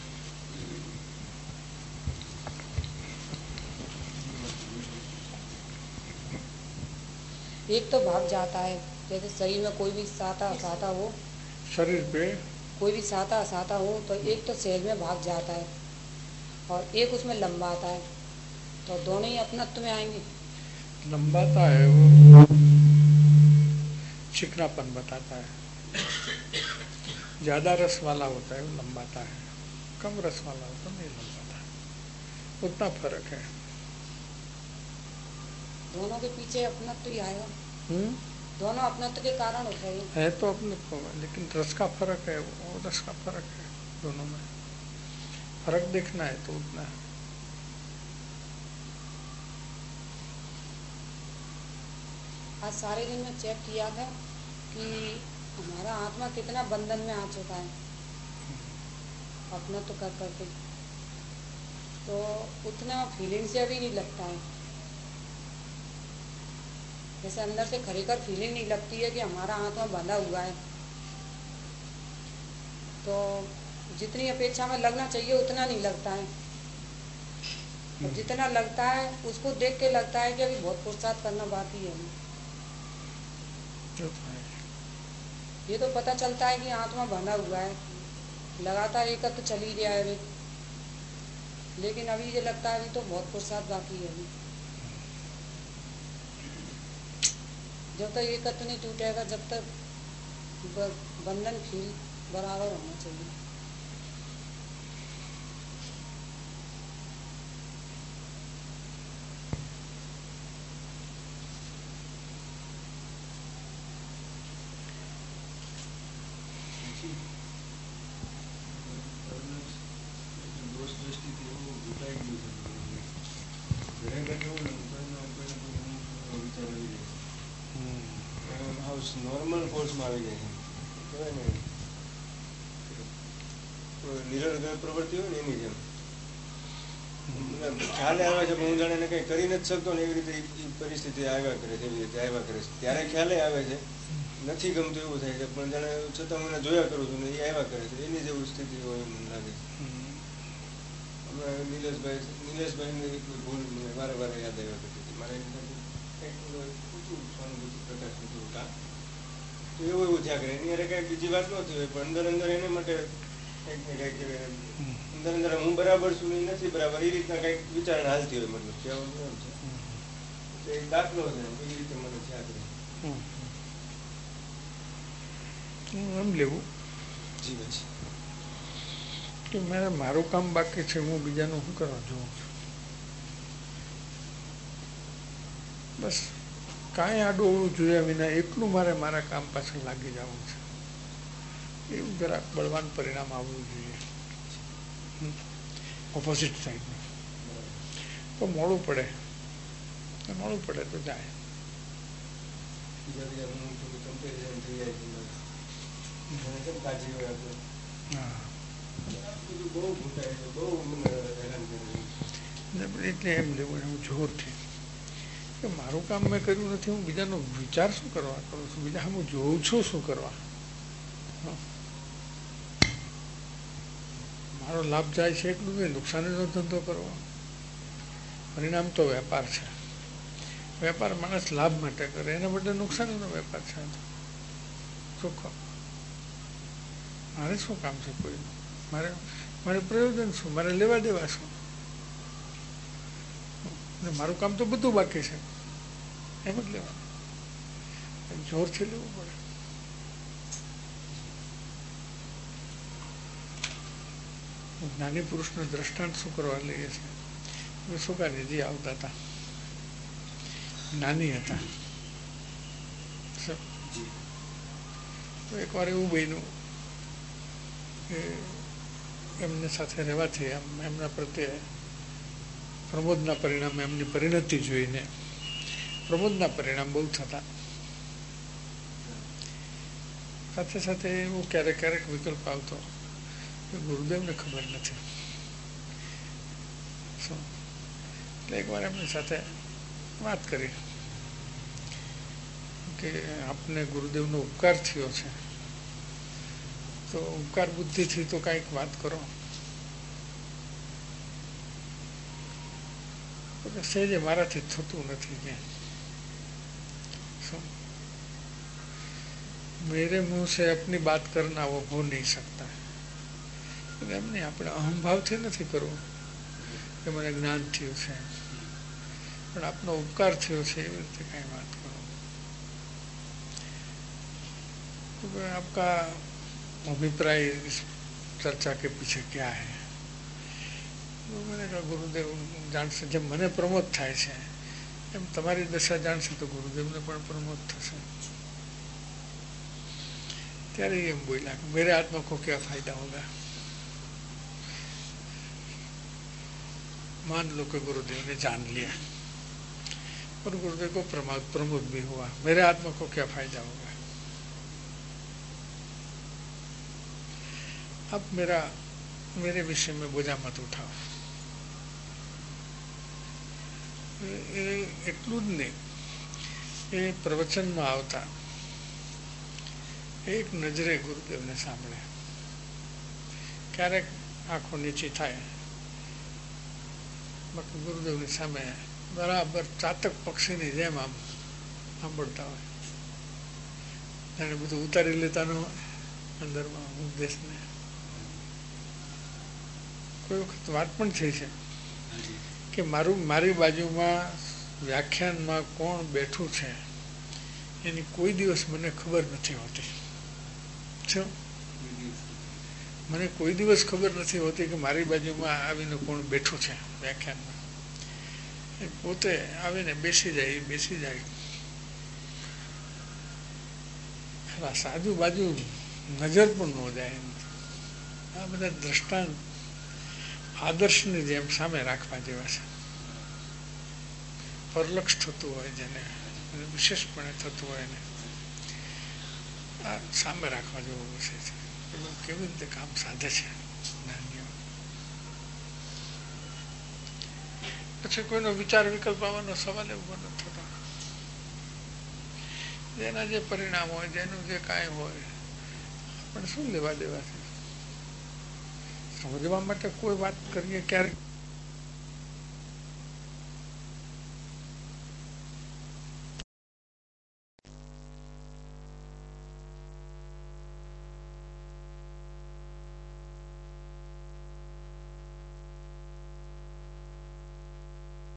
एक तो भाग जाता है, जैसे शरीर में कोई भी साता असाता हो, शरीर पे कोई भी साता असाता हो तो एक तो शरीर में भाग जाता है और एक उसमें लंबाता है, तो दोनों ही अपनत्व में आएंगे। लंबाता है वो चिकनापन बताता है। ज्यादा रस वाला होता है वो लंबाता है, कम रस वाला होता नहीं लंबाता है। उतना फर्क है। दोनों के पीछे अपनत्व ही आएगा। हम्म दोनों अपनत्व के कारण होते हैं। है तो अपनत्व में, लेकिन रस का फर्क है, वो रस का फर्क है। दोनों में फर्क देखना है तो उतना है। आज सारे दिन में चेक किया था कि हमारा आत्मा कितना बंधन में आ चुका है अपना तो कर करके, तो उतना फीलिंग से अभी नहीं लगता है। जैसे अंदर से खरीकर फीलिंग नहीं लगती है कि हमारा आत्मा बंधा हुआ है, तो जितनी अपेक्षा में लगना चाहिए उतना नहीं लगता है। और जितना लगता है उसको देख के लगता है कि अभी बहुत पुरुषार्थ करना बाकी है। ये तो पता चलता है कि आत्मा बंधा हुआ है, लगातार एकत्र तो चली गया है, लेकिन अभी ये लगता है अभी तो बहुत पुरुषार्थ बाकी है। अभी जब तक एकत्र नहीं टूटेगा, जब तक बंधन फील बराबर होना चाहिए। વર્ષ દ્રષ્ટિથી એવું ઘૂંટાઈ ગયું છે. ઘરે ઘરે એવું ને કોઈનો કોઈને કોઈ વિચાર આવી જાય છે, હાઉસ નોર્મલ ફોર્સમાં આવી જાય છે. કહેવાય ને નિરર્ગળ પ્રવૃત્તિ હોય ને એની જેમ ખ્યાલ આવે છે, પણ હું જાણે કંઈ કરી નથી શકતો ને એવી રીતે એ પરિસ્થિતિ આવ્યા કરે છે, એવી રીતે આવ્યા કરે છે. ત્યારે ખ્યાલે આવે છે, નથી ગમતું એવું થાય છે, પણ જાણે છતાં હું એને જોયા કરું છું ને એ આવ્યા કરે છે. એની જેવું સ્થિતિ હોય મને લાગે છે. હમણાં નિલેશભાઈ નિલેશભાઈની કોઈ ભૂલ મને વારે વારે યાદ આવ્યા કરતી હતી. મારે એની સાથે કંઈક ઊંચું સ્વાનુભૂતિ પ્રકાશ નથી હોતા, તો એવું એવું થયા કરે. એની અરે કાંઈ બીજી વાત નહોતી હોય, પણ અંદર અંદર એને માટે કંઈક ને કંઈક અંદર અંદર હું બરાબર છું એ નથી બરાબર એ રીતના કંઈક વિચારણા હાલતી હોય. મતલબ કહેવાનું એમ છે, એક દાખલો છે, એ રીતે મને થયા કરે. એમ લેવું જી ભાઈ કે મારે મારું કામ બાકી છે, હું બીજાનું શું કરવા જોઉં છું? બસ કાંઈ આડું અવળું જોયા વિના એટલું મારે મારા કામ પાછળ લાગી જવું છે. એવું જરાક બળવાન પરિણામ આવવું જોઈએ. ઓપોઝિટ સાઈડનું તો મોડું પડે મોડું પડે તો જાય. એટલે એમ લેવું એવું જોરથી કે મારું કામ મેં કર્યું નથી, હું બીજાનો વિચાર શું કરવા કરું છું, બીજા હું જોઉં છું શું કરવા. મારો લાભ જાય છે એટલું નહીં, નુકસાનીનો ધંધો કરવો. પરિણામ તો વેપાર છે. વેપાર માણસ લાભ માટે કરે, એના માટે નુકસાનીનો વેપાર છે. શું કામ મારે શું કામ છે કોઈનું? મારે મારે પ્રયોજન શું? મારે લેવા દેવા શું? મારું કામ તો બધું બાકી છે, એમ જ લેવાનું. જોરથી લેવું પડે. જ્ઞાની પુરુષનું દ્રષ્ટાંત શું કરવા લઈએ છીએ? સુકાનીજી આવતા હતા, નાની હતા. તો એકવાર એવું બન્યું કે એમને સાથે રહેવાથી એમ એમના પ્રત્યે પ્રમોદના પરિણામે એમની પરિણતિ જોઈને પ્રમોદના પરિણામ બહુ થતા. સાથે સાથે એવું ક્યારેક ક્યારેક વિકલ્પ આવતો કે ગુરુદેવને ખબર નથી શું. એટલે એકવાર એમની સાથે વાત કરી કે આપને ગુરુદેવનો ઉપકાર થયો છે, તો ઉપકાર બુદ્ધિથી તો કાંઈક વાત કરો. તો સહેજે મારાથી થતું નથી કે શું મેરે મુંહ સે અપની બાત કરના वो हो नहीं सकता. એમને આપણે અહંભાવથી નથી કરવું કે મને જ્ઞાન થયું છે, પણ આપનો ઉપકાર થયો છે એવી રીતે કાંઈ વાત કરો. तो आपका अभिप्राय इस चर्चा के पीछे क्या है? तो मैंने कहा गुरुदेव જાણશે, જેમ મને પ્રમોદ થાય છે એમ તમારી દશા જાણશે તો ગુરુદેવને પણ પ્રમોદ થશે. ત્યારે એમ બોલ્યા કે મેરે આત્મા को क्या फायदा होगा? मान लो कि गुरुदेव ने जान लिया और गुरुदेव को प्रमोद प्रमोद भी हुआ, मेरे आत्मा को क्या फायदा होगा? अब मेरा मेरे विषय में बोझा मत उठाओ. એટલું જ નહીં, એ પ્રવચનમાં આવતા એક નજરે ગુરુદેવને સાંભળે. ક્યારેક આંખો નીચી થાય, બાકી ગુરુદેવની સામે બરાબર ચાતક પક્ષીની જેમ આમ સાંભળતા હોય. એને બધું ઉતારી લેતા ન હોય અંદરમાં ઉપદેશને. કોઈ વખત વાત પણ થઈ છે કે મારું મારી બાજુમાં વ્યાખ્યાનમાં કોણ બેઠું છે એની કોઈ દિવસ મને ખબર નથી હોતી. શું મને કોઈ દિવસ ખબર નથી હોતી કે મારી બાજુમાં આવીને કોણ બેઠું છે વ્યાખ્યાનમાં. એ પોતે આવીને બેસી જાય બેસી જાય ખલાસ, આજુબાજુ નજર પણ ન જાય. આ બધા દ્રષ્ટાંત આદર્શની જેમ સામે રાખવા જેવા છે. પરલક્ષ થતું હોય જેને વિશેષપણે થતું હોય ને આ સામે રાખવા જેવો વિષય છે. એનું કેવી રીતે કામ સાધે છે જ્ઞાનીઓ. પછી કોઈનો વિચાર વિકલ્પ આવવાનો સવાલ એવો નથી થતો. જેના જે પરિણામ હોય જેનું જે કાંઈ હોય પણ શું લેવા દેવા છે. સમજવા માટે કોઈ વાત કરીએ ક્યારેક